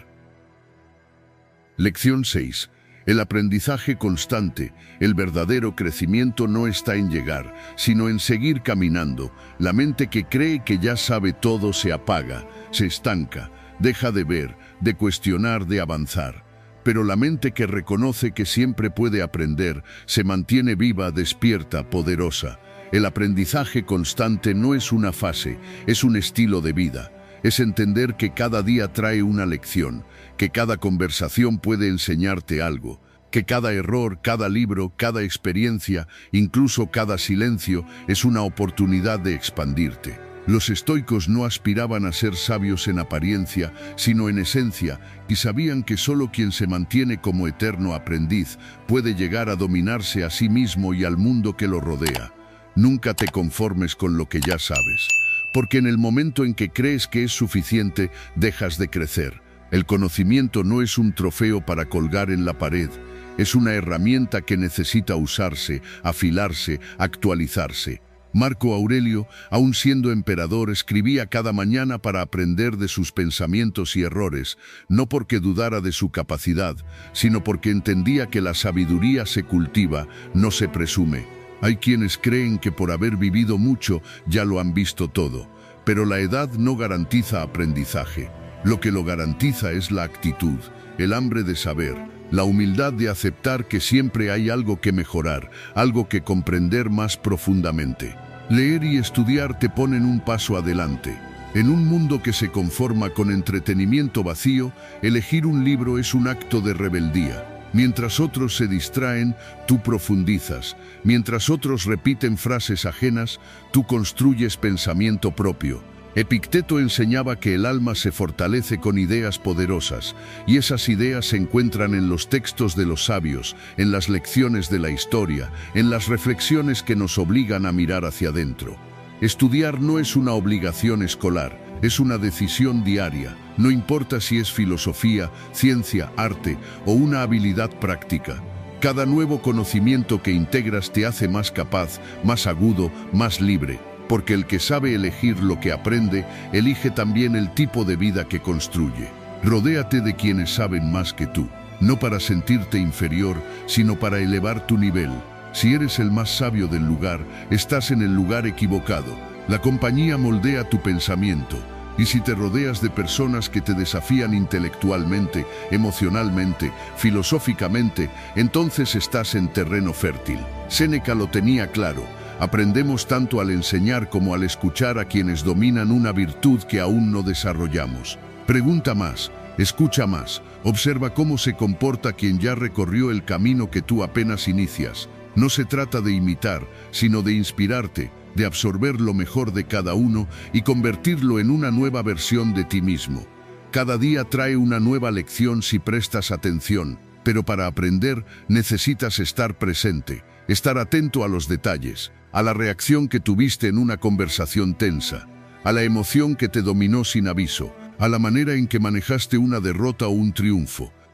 Lección seis. El aprendizaje constante, el verdadero crecimiento no está en llegar, sino en seguir caminando. La mente que cree que ya sabe todo se apaga, se estanca, deja de ver, de cuestionar, de avanzar. Pero la mente que reconoce que siempre puede aprender, se mantiene viva, despierta, poderosa. El aprendizaje constante no es una fase, es un estilo de vida. Es entender que cada día trae una lección, que cada conversación puede enseñarte algo, que cada error, cada libro, cada experiencia, incluso cada silencio, es una oportunidad de expandirte. Los estoicos no aspiraban a ser sabios en apariencia, sino en esencia, y sabían que solo quien se mantiene como eterno aprendiz puede llegar a dominarse a sí mismo y al mundo que lo rodea. Nunca te conformes con lo que ya sabes, porque en el momento en que crees que es suficiente, dejas de crecer. El conocimiento no es un trofeo para colgar en la pared, es una herramienta que necesita usarse, afilarse, actualizarse. Marco Aurelio, aun siendo emperador, escribía cada mañana para aprender de sus pensamientos y errores, no porque dudara de su capacidad, sino porque entendía que la sabiduría se cultiva, no se presume. Hay quienes creen que por haber vivido mucho ya lo han visto todo, pero la edad no garantiza aprendizaje. Lo que lo garantiza es la actitud, el hambre de saber, la humildad de aceptar que siempre hay algo que mejorar, algo que comprender más profundamente. Leer y estudiar te ponen un paso adelante. En un mundo que se conforma con entretenimiento vacío, elegir un libro es un acto de rebeldía. Mientras otros se distraen, tú profundizas. Mientras otros repiten frases ajenas, tú construyes pensamiento propio. Epicteto enseñaba que el alma se fortalece con ideas poderosas, y esas ideas se encuentran en los textos de los sabios, en las lecciones de la historia, en las reflexiones que nos obligan a mirar hacia adentro. Estudiar no es una obligación escolar, es una decisión diaria. No importa si es filosofía, ciencia, arte o una habilidad práctica. Cada nuevo conocimiento que integras te hace más capaz, más agudo, más libre. Porque el que sabe elegir lo que aprende, elige también el tipo de vida que construye. Rodéate de quienes saben más que tú, no para sentirte inferior, sino para elevar tu nivel. Si eres el más sabio del lugar, estás en el lugar equivocado. La compañía moldea tu pensamiento. Y si te rodeas de personas que te desafían intelectualmente, emocionalmente, filosóficamente, entonces estás en terreno fértil. Séneca lo tenía claro. Aprendemos tanto al enseñar como al escuchar a quienes dominan una virtud que aún no desarrollamos. Pregunta más, escucha más, observa cómo se comporta quien ya recorrió el camino que tú apenas inicias. No se trata de imitar, sino de inspirarte, de absorber lo mejor de cada uno y convertirlo en una nueva versión de ti mismo. Cada día trae una nueva lección si prestas atención, pero para aprender necesitas estar presente, estar atento a los detalles, a la reacción que tuviste en una conversación tensa, a la emoción que te dominó sin aviso, a la manera en que manejaste una derrota o un triunfo.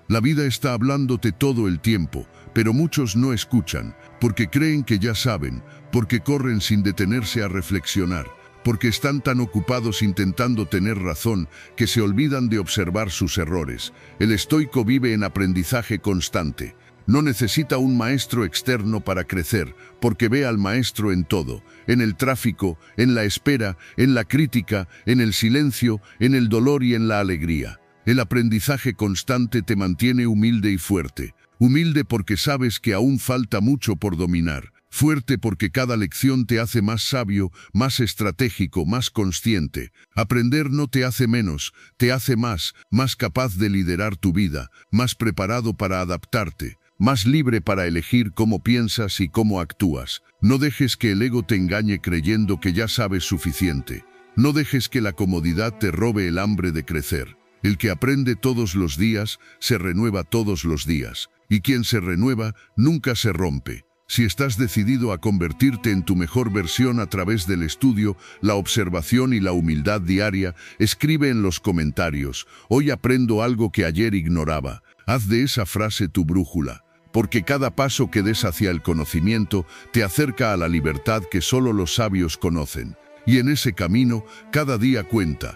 La vida está hablándote todo el tiempo, pero muchos no escuchan, porque creen que ya saben, porque corren sin detenerse a reflexionar, porque están tan ocupados intentando tener razón que se olvidan de observar sus errores. El estoico vive en aprendizaje constante. No necesita un maestro externo para crecer, porque ve al maestro en todo, en el tráfico, en la espera, en la crítica, en el silencio, en el dolor y en la alegría. El aprendizaje constante te mantiene humilde y fuerte. Humilde porque sabes que aún falta mucho por dominar. Fuerte porque cada lección te hace más sabio, más estratégico, más consciente. Aprender no te hace menos, te hace más, más capaz de liderar tu vida, más preparado para adaptarte, más libre para elegir cómo piensas y cómo actúas. No dejes que el ego te engañe creyendo que ya sabes suficiente. No dejes que la comodidad te robe el hambre de crecer. El que aprende todos los días, se renueva todos los días. Y quien se renueva, nunca se rompe. Si estás decidido a convertirte en tu mejor versión a través del estudio, la observación y la humildad diaria, escribe en los comentarios: hoy aprendo algo que ayer ignoraba. Haz de esa frase tu brújula, porque cada paso que des hacia el conocimiento te acerca a la libertad que solo los sabios conocen. Y en ese camino, cada día cuenta.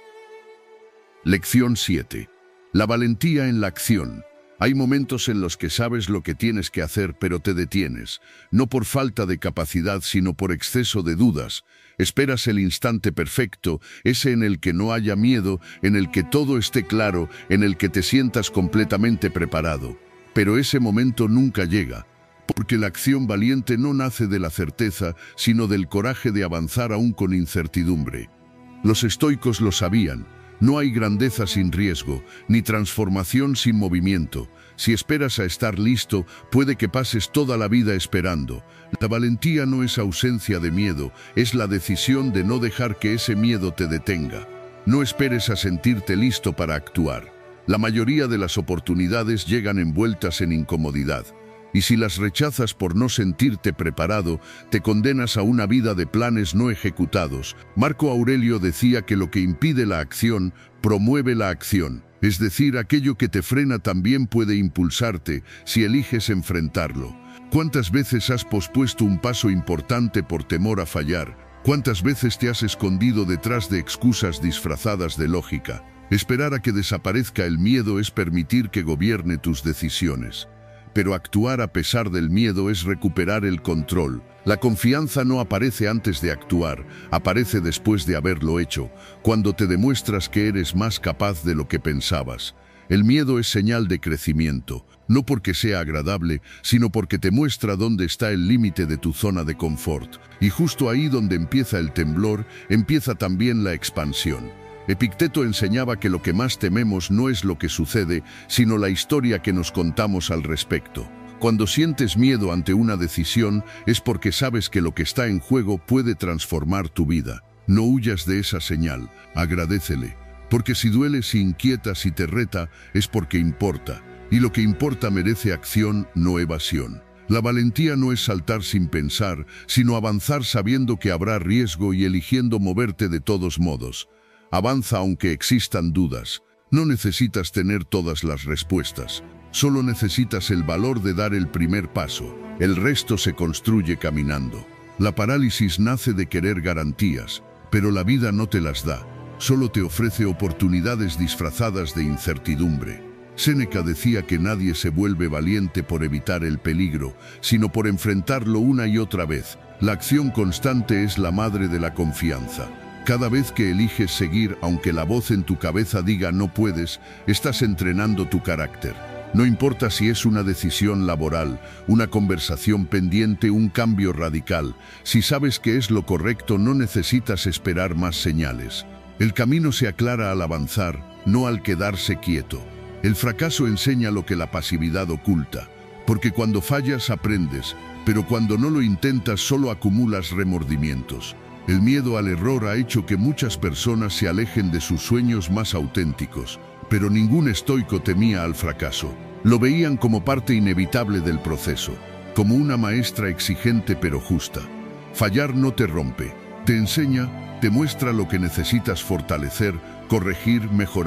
Lección siete. La valentía en la acción. Hay momentos en los que sabes lo que tienes que hacer, pero te detienes, no por falta de capacidad, sino por exceso de dudas. Esperas el instante perfecto, ese en el que no haya miedo, en el que todo esté claro, en el que te sientas completamente preparado. Pero ese momento nunca llega, porque la acción valiente no nace de la certeza, sino del coraje de avanzar aún con incertidumbre. Los estoicos lo sabían. No hay grandeza sin riesgo, ni transformación sin movimiento. Si esperas a estar listo, puede que pases toda la vida esperando. La valentía no es ausencia de miedo, es la decisión de no dejar que ese miedo te detenga. No esperes a sentirte listo para actuar. La mayoría de las oportunidades llegan envueltas en incomodidad. Y si las rechazas por no sentirte preparado, te condenas a una vida de planes no ejecutados. Marco Aurelio decía que lo que impide la acción, promueve la acción. Es decir, aquello que te frena también puede impulsarte si eliges enfrentarlo. ¿Cuántas veces has pospuesto un paso importante por temor a fallar? ¿Cuántas veces te has escondido detrás de excusas disfrazadas de lógica? Esperar a que desaparezca el miedo es permitir que gobierne tus decisiones. Pero actuar a pesar del miedo es recuperar el control. La confianza no aparece antes de actuar, aparece después de haberlo hecho, cuando te demuestras que eres más capaz de lo que pensabas. El miedo es señal de crecimiento, no porque sea agradable, sino porque te muestra dónde está el límite de tu zona de confort. Y justo ahí donde empieza el temblor, empieza también la expansión. Epicteto enseñaba que lo que más tememos no es lo que sucede, sino la historia que nos contamos al respecto. Cuando sientes miedo ante una decisión, es porque sabes que lo que está en juego puede transformar tu vida. No huyas de esa señal, agradécele, porque si duele, si inquieta, si te reta, es porque importa. Y lo que importa merece acción, no evasión. La valentía no es saltar sin pensar, sino avanzar sabiendo que habrá riesgo y eligiendo moverte de todos modos. Avanza aunque existan dudas. No necesitas tener todas las respuestas. Solo necesitas el valor de dar el primer paso. El resto se construye caminando. La parálisis nace de querer garantías, pero la vida no te las da. Solo te ofrece oportunidades disfrazadas de incertidumbre. Séneca decía que nadie se vuelve valiente por evitar el peligro, sino por enfrentarlo una y otra vez. La acción constante es la madre de la confianza. Cada vez que eliges seguir, aunque la voz en tu cabeza diga no puedes, estás entrenando tu carácter. No importa si es una decisión laboral, una conversación pendiente, un cambio radical. Si sabes que es lo correcto, no necesitas esperar más señales. El camino se aclara al avanzar, no al quedarse quieto. El fracaso enseña lo que la pasividad oculta, porque cuando fallas aprendes, pero cuando no lo intentas solo acumulas remordimientos. El miedo al error ha hecho que muchas personas se alejen de sus sueños más auténticos, pero ningún estoico temía al fracaso. Lo veían como parte inevitable del proceso, como una maestra exigente pero justa. Fallar no te rompe, te enseña, te muestra lo que necesitas fortalecer, corregir, mejorar.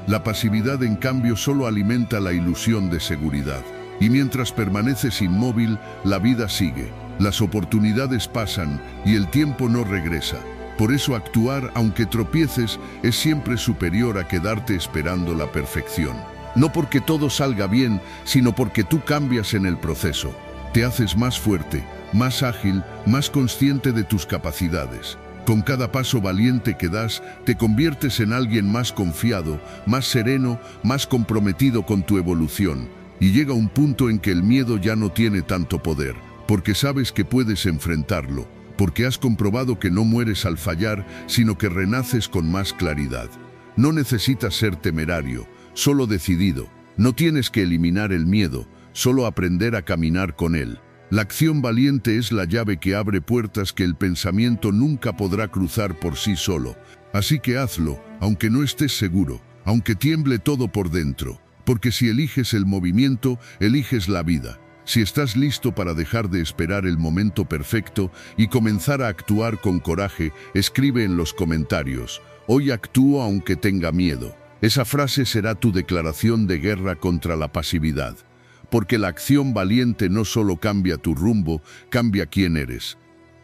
La pasividad, en cambio, solo alimenta la ilusión de seguridad. Y mientras permaneces inmóvil, la vida sigue. Las oportunidades pasan y el tiempo no regresa. Por eso actuar, aunque tropieces, es siempre superior a quedarte esperando la perfección. No porque todo salga bien, sino porque tú cambias en el proceso. Te haces más fuerte, más ágil, más consciente de tus capacidades. Con cada paso valiente que das, te conviertes en alguien más confiado, más sereno, más comprometido con tu evolución. Y llega un punto en que el miedo ya no tiene tanto poder, porque sabes que puedes enfrentarlo, porque has comprobado que no mueres al fallar, sino que renaces con más claridad. No necesitas ser temerario, solo decidido. No tienes que eliminar el miedo, solo aprender a caminar con él. La acción valiente es la llave que abre puertas que el pensamiento nunca podrá cruzar por sí solo. Así que hazlo, aunque no estés seguro, aunque tiemble todo por dentro, porque si eliges el movimiento, eliges la vida. Si estás listo para dejar de esperar el momento perfecto y comenzar a actuar con coraje, escribe en los comentarios: hoy actúo aunque tenga miedo. Esa frase será tu declaración de guerra contra la pasividad. Porque la acción valiente no solo cambia tu rumbo, cambia quién eres.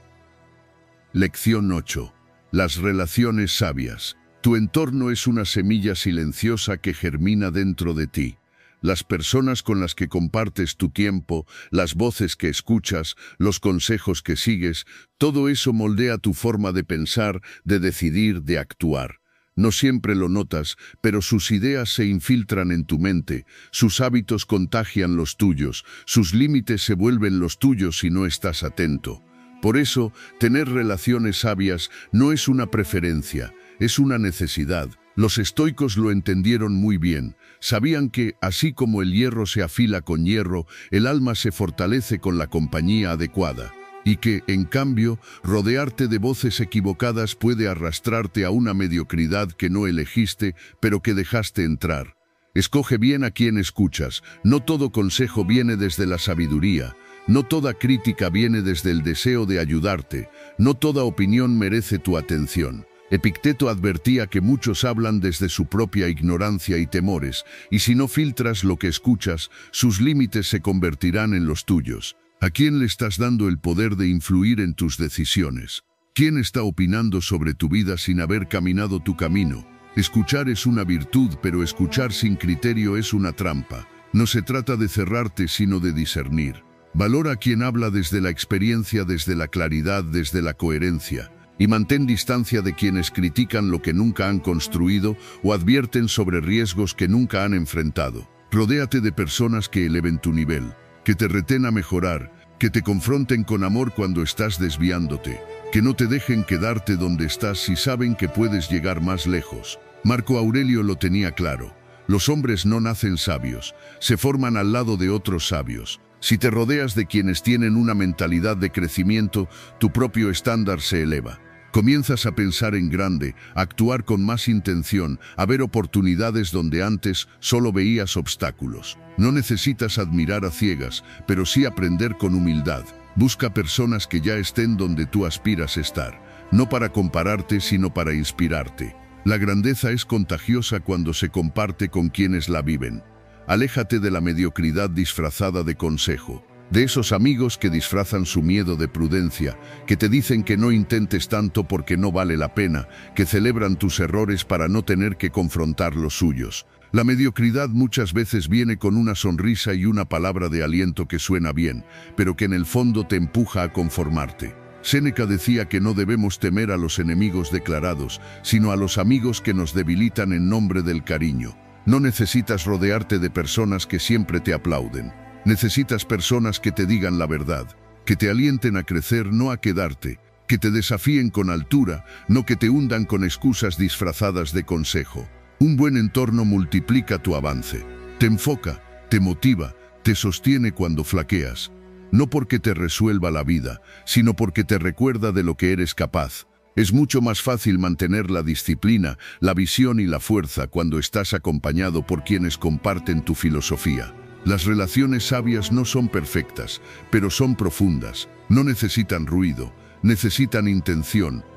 Lección ocho. Las relaciones sabias. Tu entorno es una semilla silenciosa que germina dentro de ti. Las personas con las que compartes tu tiempo, las voces que escuchas, los consejos que sigues, todo eso moldea tu forma de pensar, de decidir, de actuar. No siempre lo notas, pero sus ideas se infiltran en tu mente, sus hábitos contagian los tuyos, sus límites se vuelven los tuyos si no estás atento. Por eso, tener relaciones sabias no es una preferencia, es una necesidad. Los estoicos lo entendieron muy bien. Sabían que, así como el hierro se afila con hierro, el alma se fortalece con la compañía adecuada. Y que, en cambio, rodearte de voces equivocadas puede arrastrarte a una mediocridad que no elegiste, pero que dejaste entrar. Escoge bien a quién escuchas. No todo consejo viene desde la sabiduría. No toda crítica viene desde el deseo de ayudarte. No toda opinión merece tu atención. Epicteto advertía que muchos hablan desde su propia ignorancia y temores, y si no filtras lo que escuchas, sus límites se convertirán en los tuyos. ¿A quién le estás dando el poder de influir en tus decisiones? ¿Quién está opinando sobre tu vida sin haber caminado tu camino? Escuchar es una virtud, pero escuchar sin criterio es una trampa. No se trata de cerrarte, sino de discernir. Valora a quien habla desde la experiencia, desde la claridad, desde la coherencia. Y mantén distancia de quienes critican lo que nunca han construido o advierten sobre riesgos que nunca han enfrentado. Rodéate de personas que eleven tu nivel, que te reten a mejorar, que te confronten con amor cuando estás desviándote, que no te dejen quedarte donde estás si saben que puedes llegar más lejos. Marco Aurelio lo tenía claro. Los hombres no nacen sabios, se forman al lado de otros sabios. Si te rodeas de quienes tienen una mentalidad de crecimiento, tu propio estándar se eleva. Comienzas a pensar en grande, a actuar con más intención, a ver oportunidades donde antes solo veías obstáculos. No necesitas admirar a ciegas, pero sí aprender con humildad. Busca personas que ya estén donde tú aspiras estar, no para compararte, sino para inspirarte. La grandeza es contagiosa cuando se comparte con quienes la viven. Aléjate de la mediocridad disfrazada de consejo. De esos amigos que disfrazan su miedo de prudencia, que te dicen que no intentes tanto porque no vale la pena, que celebran tus errores para no tener que confrontar los suyos. La mediocridad muchas veces viene con una sonrisa y una palabra de aliento que suena bien, pero que en el fondo te empuja a conformarte. Séneca decía que no debemos temer a los enemigos declarados, sino a los amigos que nos debilitan en nombre del cariño. No necesitas rodearte de personas que siempre te aplauden. Necesitas personas que te digan la verdad, que te alienten a crecer, no a quedarte, que te desafíen con altura, no que te hundan con excusas disfrazadas de consejo. Un buen entorno multiplica tu avance, te enfoca, te motiva, te sostiene cuando flaqueas, no porque te resuelva la vida, sino porque te recuerda de lo que eres capaz. Es mucho más fácil mantener la disciplina, la visión y la fuerza cuando estás acompañado por quienes comparten tu filosofía. Las relaciones sabias no son perfectas, pero son profundas. No necesitan ruido, necesitan intención.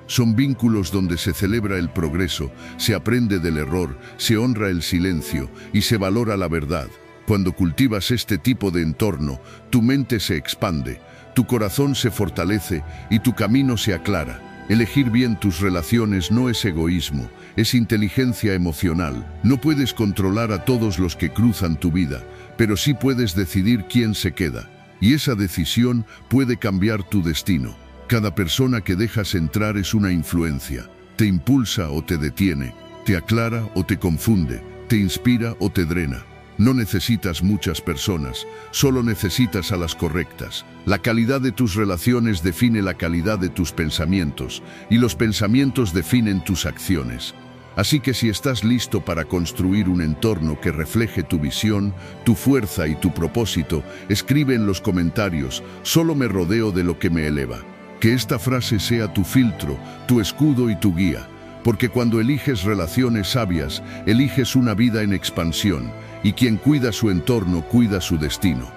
Son vínculos donde se celebra el progreso, se aprende del error, se honra el silencio y se valora la verdad. Cuando cultivas este tipo de entorno, tu mente se expande, tu corazón se fortalece y tu camino se aclara. Elegir bien tus relaciones no es egoísmo, es inteligencia emocional. No puedes controlar a todos los que cruzan tu vida, pero sí puedes decidir quién se queda. Y esa decisión puede cambiar tu destino. Cada persona que dejas entrar es una influencia. Te impulsa o te detiene, te aclara o te confunde, te inspira o te drena. No necesitas muchas personas, solo necesitas a las correctas. La calidad de tus relaciones define la calidad de tus pensamientos, y los pensamientos definen tus acciones. Así que si estás listo para construir un entorno que refleje tu visión, tu fuerza y tu propósito, escribe en los comentarios: solo me rodeo de lo que me eleva. Que esta frase sea tu filtro, tu escudo y tu guía, porque cuando eliges relaciones sabias, eliges una vida en expansión, y quien cuida su entorno cuida su destino.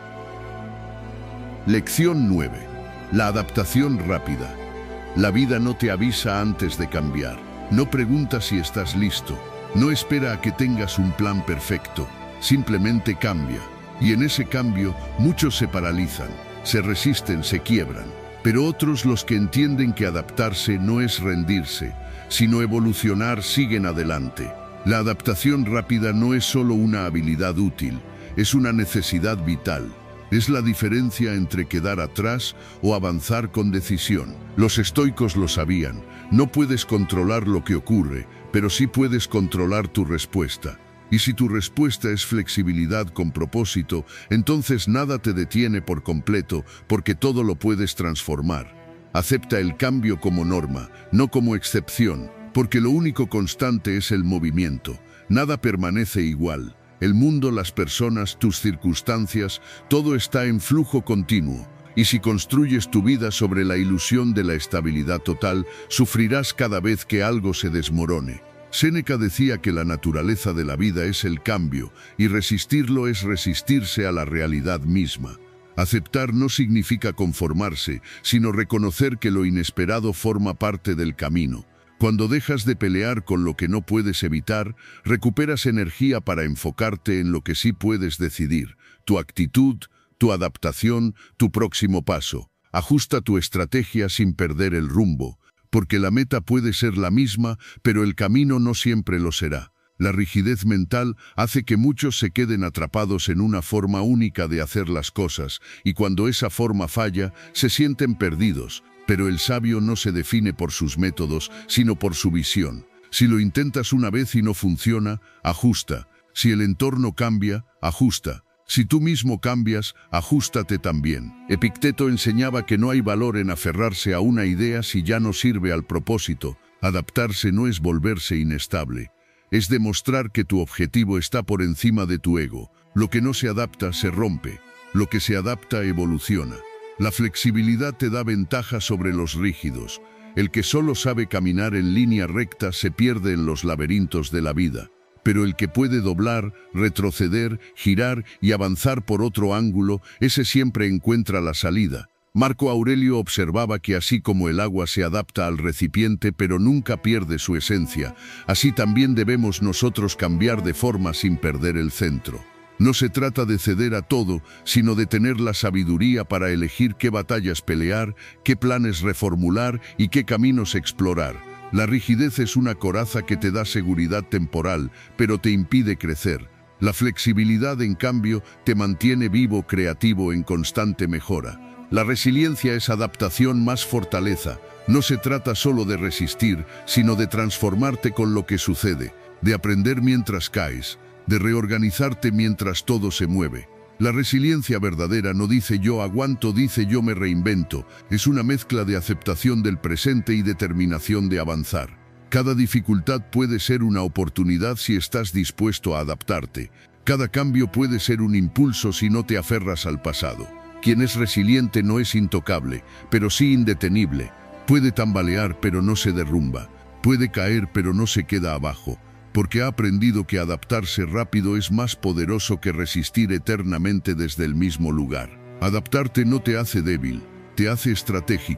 Lección nueve. La adaptación rápida. La vida no te avisa antes de cambiar. No pregunta si estás listo. No espera a que tengas un plan perfecto. Simplemente cambia. Y en ese cambio, muchos se paralizan, se resisten, se quiebran. Pero otros, los que entienden que adaptarse no es rendirse, sino evolucionar, siguen adelante. La adaptación rápida no es solo una habilidad útil, es una necesidad vital. Es la diferencia entre quedar atrás o avanzar con decisión. Los estoicos lo sabían. No puedes controlar lo que ocurre, pero sí puedes controlar tu respuesta. Y si tu respuesta es flexibilidad con propósito, entonces nada te detiene por completo, porque todo lo puedes transformar. Acepta el cambio como norma, no como excepción, porque lo único constante es el movimiento. Nada permanece igual. El mundo, las personas, tus circunstancias, todo está en flujo continuo. Y si construyes tu vida sobre la ilusión de la estabilidad total, sufrirás cada vez que algo se desmorone. Séneca decía que la naturaleza de la vida es el cambio, y resistirlo es resistirse a la realidad misma. Aceptar no significa conformarse, sino reconocer que lo inesperado forma parte del camino. Cuando dejas de pelear con lo que no puedes evitar, recuperas energía para enfocarte en lo que sí puedes decidir: tu actitud, tu adaptación, tu próximo paso. Ajusta tu estrategia sin perder el rumbo, porque la meta puede ser la misma, pero el camino no siempre lo será. La rigidez mental hace que muchos se queden atrapados en una forma única de hacer las cosas, y cuando esa forma falla, se sienten perdidos. Pero el sabio no se define por sus métodos, sino por su visión. Si lo intentas una vez y no funciona, ajusta. Si el entorno cambia, ajusta. Si tú mismo cambias, ajústate también. Epicteto enseñaba que no hay valor en aferrarse a una idea si ya no sirve al propósito. Adaptarse no es volverse inestable. Es demostrar que tu objetivo está por encima de tu ego. Lo que no se adapta se rompe. Lo que se adapta evoluciona. La flexibilidad te da ventaja sobre los rígidos. El que solo sabe caminar en línea recta se pierde en los laberintos de la vida. Pero el que puede doblar, retroceder, girar y avanzar por otro ángulo, ese siempre encuentra la salida. Marco Aurelio observaba que así como el agua se adapta al recipiente pero nunca pierde su esencia, así también debemos nosotros cambiar de forma sin perder el centro. No se trata de ceder a todo, sino de tener la sabiduría para elegir qué batallas pelear, qué planes reformular y qué caminos explorar. La rigidez es una coraza que te da seguridad temporal, pero te impide crecer. La flexibilidad, en cambio, te mantiene vivo, creativo, en constante mejora. La resiliencia es adaptación más fortaleza. No se trata solo de resistir, sino de transformarte con lo que sucede, de aprender mientras caes, de reorganizarte mientras todo se mueve. La resiliencia verdadera no dice yo aguanto, dice yo me reinvento. Es una mezcla de aceptación del presente y determinación de avanzar. Cada dificultad puede ser una oportunidad si estás dispuesto a adaptarte. Cada cambio puede ser un impulso si no te aferras al pasado. Quien es resiliente no es intocable, pero sí indetenible. Puede tambalear, pero no se derrumba. Puede caer, pero no se queda abajo, porque ha aprendido que adaptarse rápido es más poderoso que resistir eternamente desde el mismo lugar. Adaptarte no te hace débil, te hace estratégico.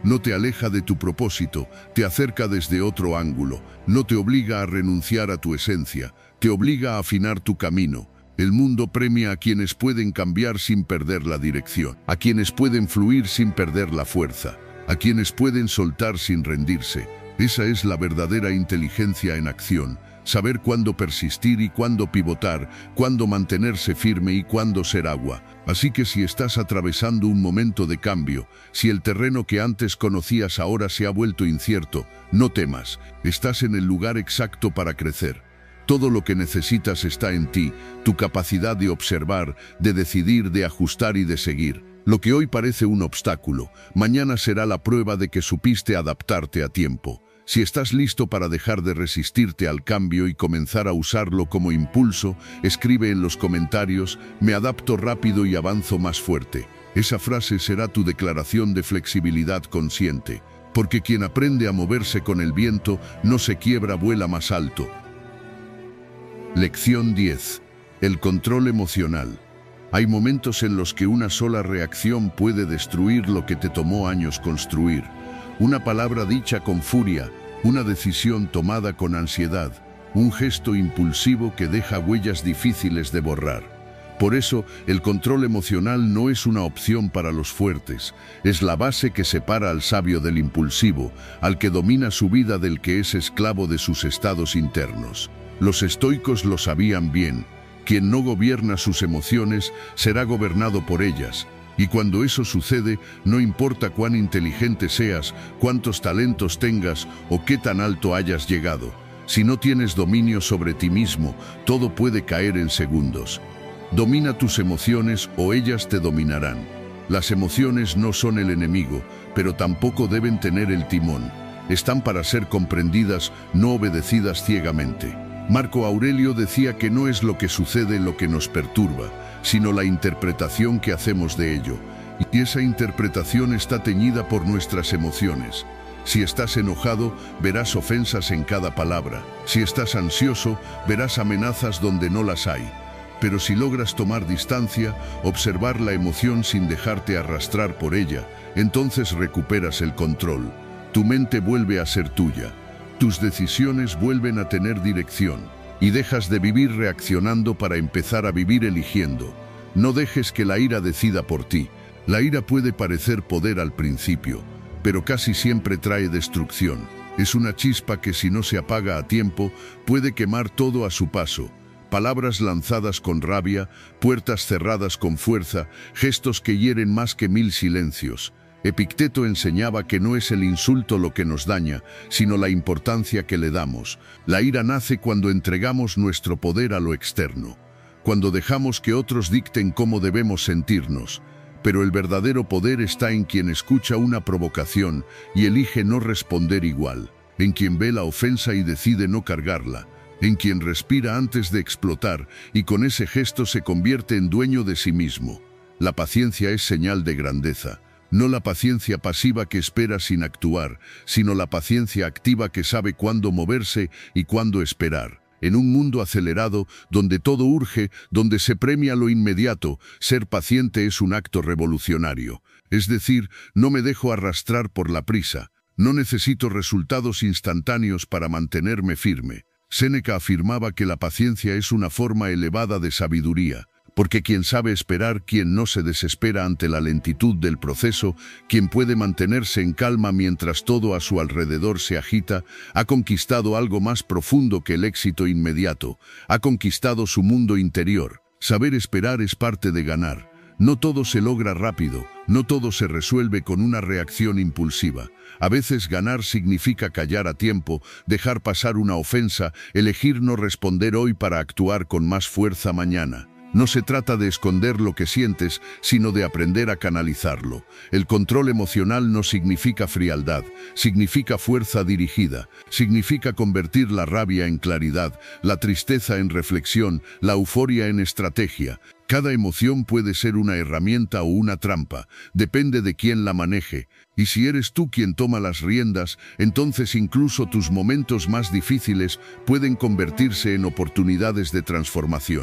no te aleja de tu propósito, te acerca desde otro ángulo, no te obliga a renunciar a tu esencia, te obliga a afinar tu camino. El mundo premia a quienes pueden cambiar sin perder la dirección, a quienes pueden fluir sin perder la fuerza, a quienes pueden soltar sin rendirse. Esa es la verdadera inteligencia en acción, saber cuándo persistir y cuándo pivotar, cuándo mantenerse firme y cuándo ser agua. Así que si estás atravesando un momento de cambio, si el terreno que antes conocías ahora se ha vuelto incierto, no temas, estás en el lugar exacto para crecer. Todo lo que necesitas está en ti, tu capacidad de observar, de decidir, de ajustar y de seguir. Lo que hoy parece un obstáculo, mañana será la prueba de que supiste adaptarte a tiempo. Si estás listo para dejar de resistirte al cambio y comenzar a usarlo como impulso, escribe en los comentarios: me adapto rápido y avanzo más fuerte. Esa frase será tu declaración de flexibilidad consciente, porque quien aprende a moverse con el viento no se quiebra, vuela más alto. Lección diez. El control emocional. Hay momentos en los que una sola reacción puede destruir lo que te tomó años construir. Una palabra dicha con furia, una decisión tomada con ansiedad, un gesto impulsivo que deja huellas difíciles de borrar. Por eso, el control emocional no es una opción para los fuertes, es la base que separa al sabio del impulsivo, al que domina su vida del que es esclavo de sus estados internos. Los estoicos lo sabían bien: quien no gobierna sus emociones será gobernado por ellas. Y cuando eso sucede, no importa cuán inteligente seas, cuántos talentos tengas o qué tan alto hayas llegado. Si no tienes dominio sobre ti mismo, todo puede caer en segundos. Domina tus emociones o ellas te dominarán. Las emociones no son el enemigo, pero tampoco deben tener el timón. Están para ser comprendidas, no obedecidas ciegamente. Marco Aurelio decía que no es lo que sucede lo que nos perturba, sino la interpretación que hacemos de ello. Y esa interpretación está teñida por nuestras emociones. Si estás enojado, verás ofensas en cada palabra. Si estás ansioso, verás amenazas donde no las hay. Pero si logras tomar distancia, observar la emoción sin dejarte arrastrar por ella, entonces recuperas el control. Tu mente vuelve a ser tuya. Tus decisiones vuelven a tener dirección y dejas de vivir reaccionando para empezar a vivir eligiendo. No dejes que la ira decida por ti. La ira puede parecer poder al principio, pero casi siempre trae destrucción. Es una chispa que, si no se apaga a tiempo, puede quemar todo a su paso. Palabras lanzadas con rabia, puertas cerradas con fuerza, gestos que hieren más que mil silencios. Epicteto enseñaba que no es el insulto lo que nos daña, sino la importancia que le damos. La ira nace cuando entregamos nuestro poder a lo externo, cuando dejamos que otros dicten cómo debemos sentirnos. Pero el verdadero poder está en quien escucha una provocación y elige no responder igual, en quien ve la ofensa y decide no cargarla, en quien respira antes de explotar y con ese gesto se convierte en dueño de sí mismo. La paciencia es señal de grandeza. No la paciencia pasiva que espera sin actuar, sino la paciencia activa que sabe cuándo moverse y cuándo esperar. En un mundo acelerado, donde todo urge, donde se premia lo inmediato, ser paciente es un acto revolucionario. Es decir, no me dejo arrastrar por la prisa. No necesito resultados instantáneos para mantenerme firme. Séneca afirmaba que la paciencia es una forma elevada de sabiduría. Porque quien sabe esperar, quien no se desespera ante la lentitud del proceso, quien puede mantenerse en calma mientras todo a su alrededor se agita, ha conquistado algo más profundo que el éxito inmediato, ha conquistado su mundo interior. Saber esperar es parte de ganar. No todo se logra rápido, no todo se resuelve con una reacción impulsiva. A veces ganar significa callar a tiempo, dejar pasar una ofensa, elegir no responder hoy para actuar con más fuerza mañana. No se trata de esconder lo que sientes, sino de aprender a canalizarlo. El control emocional no significa frialdad, significa fuerza dirigida, significa convertir la rabia en claridad, la tristeza en reflexión, la euforia en estrategia. Cada emoción puede ser una herramienta o una trampa, depende de quién la maneje. Y si eres tú quien toma las riendas, entonces incluso tus momentos más difíciles pueden convertirse en oportunidades de transformación.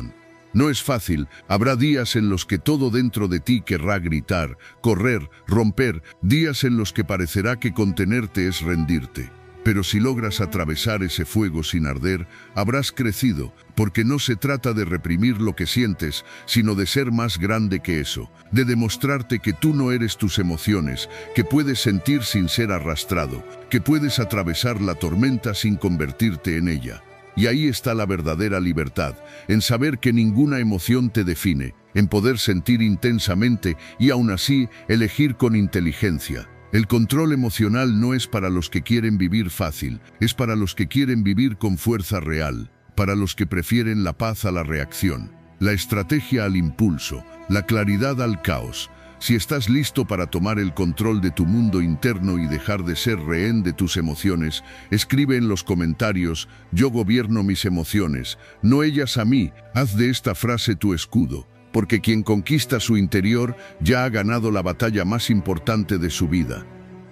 No es fácil, habrá días en los que todo dentro de ti querrá gritar, correr, romper, días en los que parecerá que contenerte es rendirte. Pero si logras atravesar ese fuego sin arder, habrás crecido, porque no se trata de reprimir lo que sientes, sino de ser más grande que eso, de demostrarte que tú no eres tus emociones, que puedes sentir sin ser arrastrado, que puedes atravesar la tormenta sin convertirte en ella. Y ahí está la verdadera libertad, en saber que ninguna emoción te define, en poder sentir intensamente y aún así elegir con inteligencia. El control emocional no es para los que quieren vivir fácil, es para los que quieren vivir con fuerza real, para los que prefieren la paz a la reacción, la estrategia al impulso, la claridad al caos. Si estás listo para tomar el control de tu mundo interno y dejar de ser rehén de tus emociones, escribe en los comentarios: yo gobierno mis emociones, no ellas a mí. Haz de esta frase tu escudo, porque quien conquista su interior ya ha ganado la batalla más importante de su vida.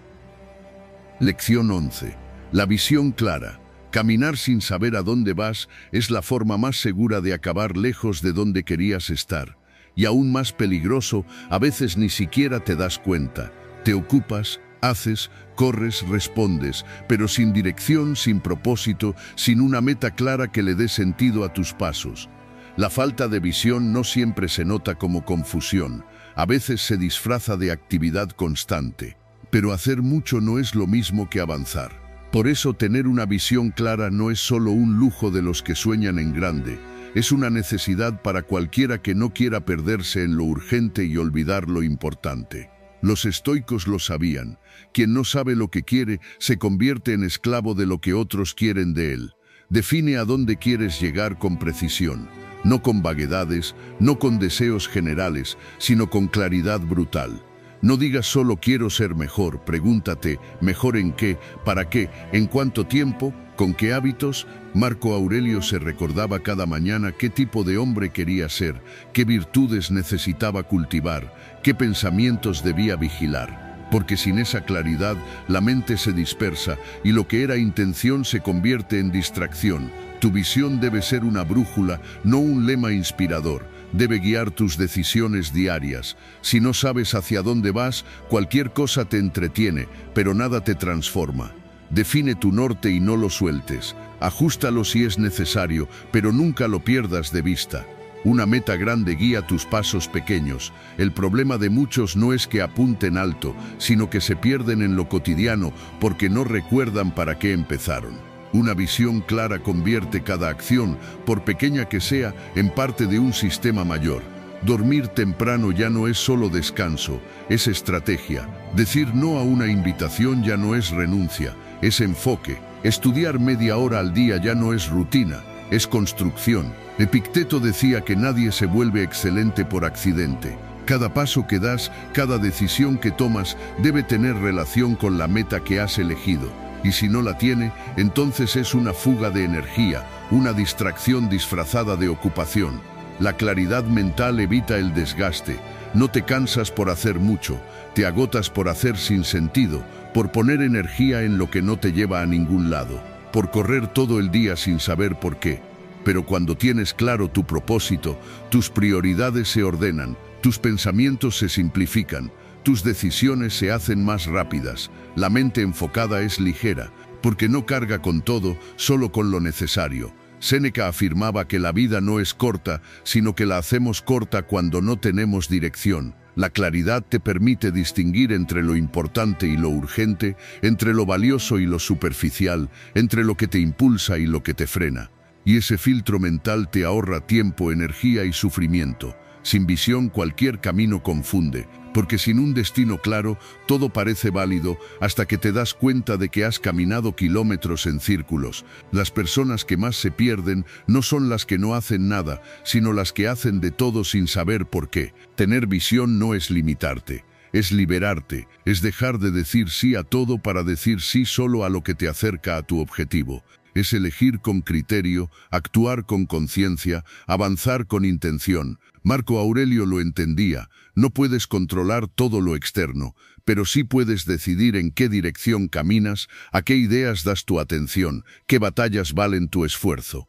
Lección once. La visión clara. Caminar sin saber a dónde vas es la forma más segura de acabar lejos de donde querías estar. Y aún más peligroso, a veces ni siquiera te das cuenta. Te ocupas, haces, corres, respondes, pero sin dirección, sin propósito, sin una meta clara que le dé sentido a tus pasos. La falta de visión no siempre se nota como confusión, a veces se disfraza de actividad constante. Pero hacer mucho no es lo mismo que avanzar. Por eso tener una visión clara no es solo un lujo de los que sueñan en grande, es una necesidad para cualquiera que no quiera perderse en lo urgente y olvidar lo importante. Los estoicos lo sabían. Quien no sabe lo que quiere se convierte en esclavo de lo que otros quieren de él. Define a dónde quieres llegar con precisión, no con vaguedades, no con deseos generales, sino con claridad brutal. No digas solo quiero ser mejor, pregúntate, ¿mejor en qué? ¿Para qué? ¿En cuánto tiempo? ¿Con qué hábitos? Marco Aurelio se recordaba cada mañana qué tipo de hombre quería ser, qué virtudes necesitaba cultivar, qué pensamientos debía vigilar. Porque sin esa claridad, la mente se dispersa y lo que era intención se convierte en distracción. Tu visión debe ser una brújula, no un lema inspirador. Debe guiar tus decisiones diarias. Si no sabes hacia dónde vas, cualquier cosa te entretiene, pero nada te transforma. Define tu norte y no lo sueltes. Ajústalo si es necesario, pero nunca lo pierdas de vista. Una meta grande guía tus pasos pequeños. El problema de muchos no es que apunten alto, sino que se pierden en lo cotidiano porque no recuerdan para qué empezaron. Una visión clara convierte cada acción, por pequeña que sea, en parte de un sistema mayor. Dormir temprano ya no es solo descanso, es estrategia. Decir no a una invitación ya no es renuncia, es enfoque. Estudiar media hora al día ya no es rutina, es construcción. Epicteto decía que nadie se vuelve excelente por accidente. Cada paso que das, cada decisión que tomas, debe tener relación con la meta que has elegido. Y si no la tiene, entonces es una fuga de energía, una distracción disfrazada de ocupación. La claridad mental evita el desgaste. No te cansas por hacer mucho, te agotas por hacer sin sentido, por poner energía en lo que no te lleva a ningún lado, por correr todo el día sin saber por qué. Pero cuando tienes claro tu propósito, tus prioridades se ordenan, tus pensamientos se simplifican, tus decisiones se hacen más rápidas, la mente enfocada es ligera, porque no carga con todo, solo con lo necesario. Séneca afirmaba que la vida no es corta, sino que la hacemos corta cuando no tenemos dirección. La claridad te permite distinguir entre lo importante y lo urgente, entre lo valioso y lo superficial, entre lo que te impulsa y lo que te frena. Y ese filtro mental te ahorra tiempo, energía y sufrimiento. Sin visión cualquier camino confunde, porque sin un destino claro, todo parece válido hasta que te das cuenta de que has caminado kilómetros en círculos. Las personas que más se pierden no son las que no hacen nada, sino las que hacen de todo sin saber por qué. Tener visión no es limitarte, es liberarte, es dejar de decir sí a todo para decir sí solo a lo que te acerca a tu objetivo. Es elegir con criterio, actuar con conciencia, avanzar con intención. Marco Aurelio lo entendía. No puedes controlar todo lo externo, pero sí puedes decidir en qué dirección caminas, a qué ideas das tu atención, qué batallas valen tu esfuerzo.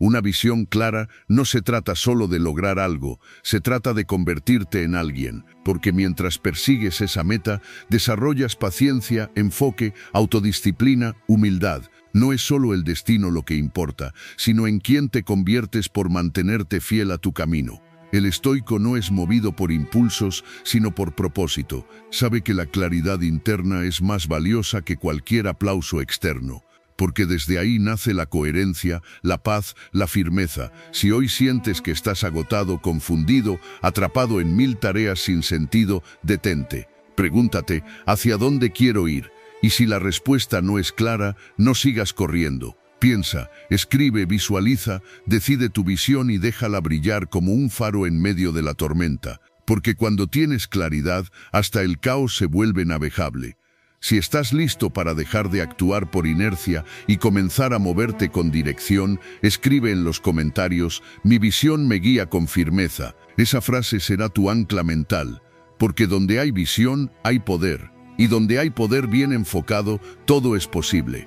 Una visión clara no se trata solo de lograr algo, se trata de convertirte en alguien, porque mientras persigues esa meta, desarrollas paciencia, enfoque, autodisciplina, humildad. No es solo el destino lo que importa, sino en quién te conviertes por mantenerte fiel a tu camino. El estoico no es movido por impulsos, sino por propósito. Sabe que la claridad interna es más valiosa que cualquier aplauso externo. Porque desde ahí nace la coherencia, la paz, la firmeza. Si hoy sientes que estás agotado, confundido, atrapado en mil tareas sin sentido, detente. Pregúntate, ¿hacia dónde quiero ir? Y si la respuesta no es clara, no sigas corriendo. Piensa, escribe, visualiza, decide tu visión y déjala brillar como un faro en medio de la tormenta. Porque cuando tienes claridad, hasta el caos se vuelve navegable. Si estás listo para dejar de actuar por inercia y comenzar a moverte con dirección, escribe en los comentarios, mi visión me guía con firmeza. Esa frase será tu ancla mental, porque donde hay visión, hay poder, y donde hay poder bien enfocado, todo es posible.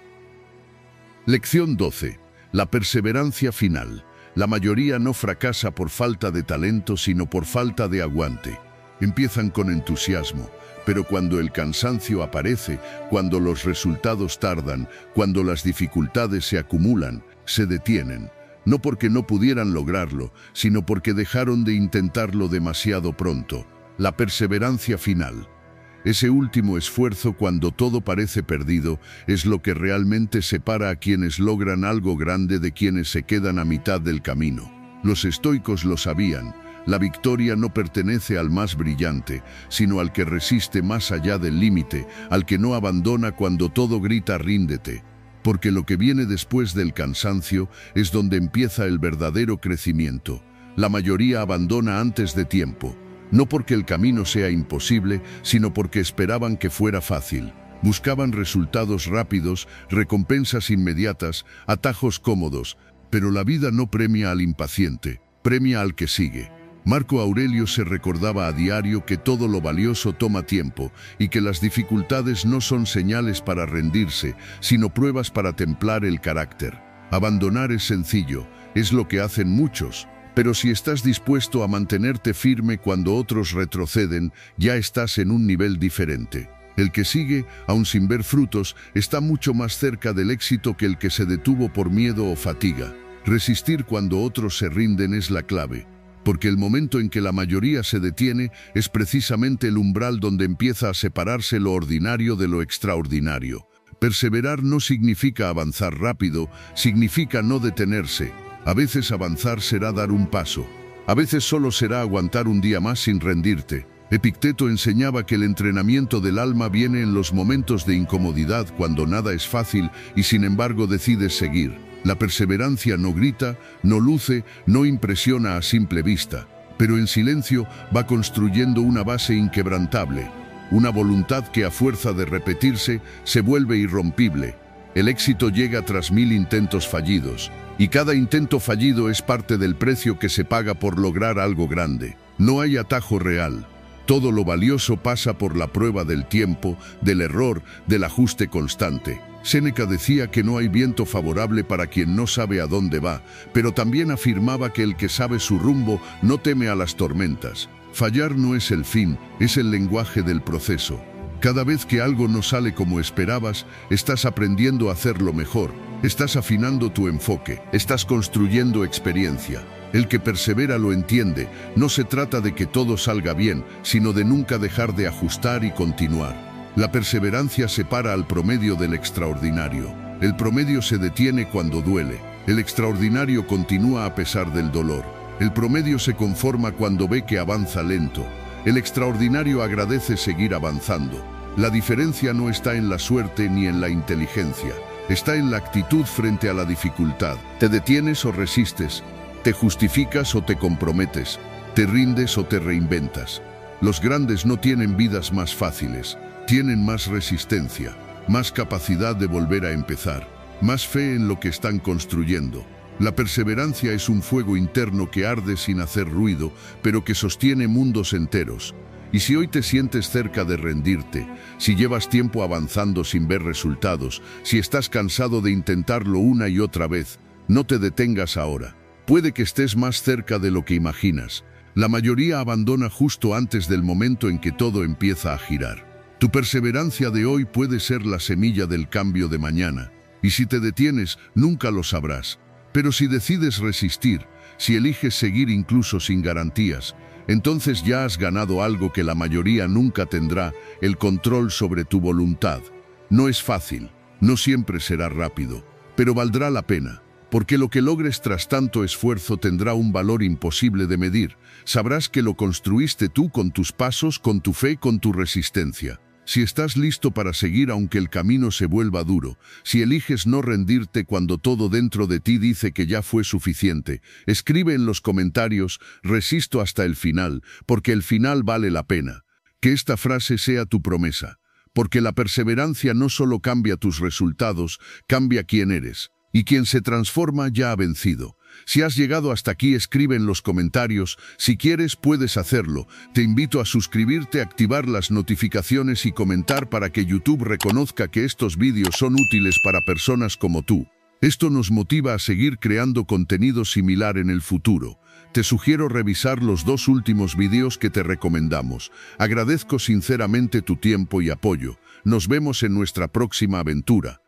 Lección doce. La perseverancia final. La mayoría no fracasa por falta de talento, sino por falta de aguante. Empiezan con entusiasmo. Pero cuando el cansancio aparece, cuando los resultados tardan, cuando las dificultades se acumulan, se detienen. No porque no pudieran lograrlo, sino porque dejaron de intentarlo demasiado pronto. La perseverancia final. Ese último esfuerzo cuando todo parece perdido es lo que realmente separa a quienes logran algo grande de quienes se quedan a mitad del camino. Los estoicos lo sabían. La victoria no pertenece al más brillante, sino al que resiste más allá del límite, al que no abandona cuando todo grita ríndete. Porque lo que viene después del cansancio es donde empieza el verdadero crecimiento. La mayoría abandona antes de tiempo, no porque el camino sea imposible, sino porque esperaban que fuera fácil. Buscaban resultados rápidos, recompensas inmediatas, atajos cómodos, pero la vida no premia al impaciente, premia al que sigue. Marco Aurelio se recordaba a diario que todo lo valioso toma tiempo y que las dificultades no son señales para rendirse, sino pruebas para templar el carácter. Abandonar es sencillo, es lo que hacen muchos, pero si estás dispuesto a mantenerte firme cuando otros retroceden, ya estás en un nivel diferente. El que sigue, aun sin ver frutos, está mucho más cerca del éxito que el que se detuvo por miedo o fatiga. Resistir cuando otros se rinden es la clave. Porque el momento en que la mayoría se detiene es precisamente el umbral donde empieza a separarse lo ordinario de lo extraordinario. Perseverar no significa avanzar rápido, significa no detenerse. A veces avanzar será dar un paso. A veces solo será aguantar un día más sin rendirte. Epicteto enseñaba que el entrenamiento del alma viene en los momentos de incomodidad cuando nada es fácil y sin embargo decides seguir. La perseverancia no grita, no luce, no impresiona a simple vista, pero en silencio va construyendo una base inquebrantable, una voluntad que a fuerza de repetirse se vuelve irrompible. El éxito llega tras mil intentos fallidos, y cada intento fallido es parte del precio que se paga por lograr algo grande. No hay atajo real. Todo lo valioso pasa por la prueba del tiempo, del error, del ajuste constante. Séneca decía que no hay viento favorable para quien no sabe a dónde va, pero también afirmaba que el que sabe su rumbo no teme a las tormentas. Fallar no es el fin, es el lenguaje del proceso. Cada vez que algo no sale como esperabas, estás aprendiendo a hacerlo mejor, estás afinando tu enfoque, estás construyendo experiencia. El que persevera lo entiende, no se trata de que todo salga bien, sino de nunca dejar de ajustar y continuar. La perseverancia separa al promedio del extraordinario. El promedio se detiene cuando duele. El extraordinario continúa a pesar del dolor. El promedio se conforma cuando ve que avanza lento. El extraordinario agradece seguir avanzando. La diferencia no está en la suerte ni en la inteligencia. Está en la actitud frente a la dificultad. ¿Te detienes o resistes? ¿Te justificas o te comprometes? ¿Te rindes o te reinventas? Los grandes no tienen vidas más fáciles. Tienen más resistencia, más capacidad de volver a empezar, más fe en lo que están construyendo. La perseverancia es un fuego interno que arde sin hacer ruido, pero que sostiene mundos enteros. Y si hoy te sientes cerca de rendirte, si llevas tiempo avanzando sin ver resultados, si estás cansado de intentarlo una y otra vez, No te detengas ahora. Puede que estés más cerca de lo que imaginas. La mayoría abandona justo antes del momento en que todo empieza a girar. Tu perseverancia de hoy puede ser la semilla del cambio de mañana. Y si te detienes, nunca lo sabrás. Pero si decides resistir, si eliges seguir incluso sin garantías, entonces ya has ganado algo que la mayoría nunca tendrá: el control sobre tu voluntad. No es fácil, no siempre será rápido, pero valdrá la pena, porque lo que logres tras tanto esfuerzo tendrá un valor imposible de medir. Sabrás que lo construiste tú con tus pasos, con tu fe, con tu resistencia. Si estás listo para seguir aunque el camino se vuelva duro, si eliges no rendirte cuando todo dentro de ti dice que ya fue suficiente, escribe en los comentarios: resisto hasta el final, porque el final vale la pena. Que esta frase sea tu promesa, porque la perseverancia no solo cambia tus resultados, cambia quién eres. Y quien se transforma ya ha vencido. Si has llegado hasta aquí, escribe en los comentarios. Si quieres, puedes hacerlo. Te invito a suscribirte, activar las notificaciones y comentar para que YouTube reconozca que estos vídeos son útiles para personas como tú. Esto nos motiva a seguir creando contenido similar en el futuro. Te sugiero revisar los dos últimos vídeos que te recomendamos. Agradezco sinceramente tu tiempo y apoyo. Nos vemos en nuestra próxima aventura.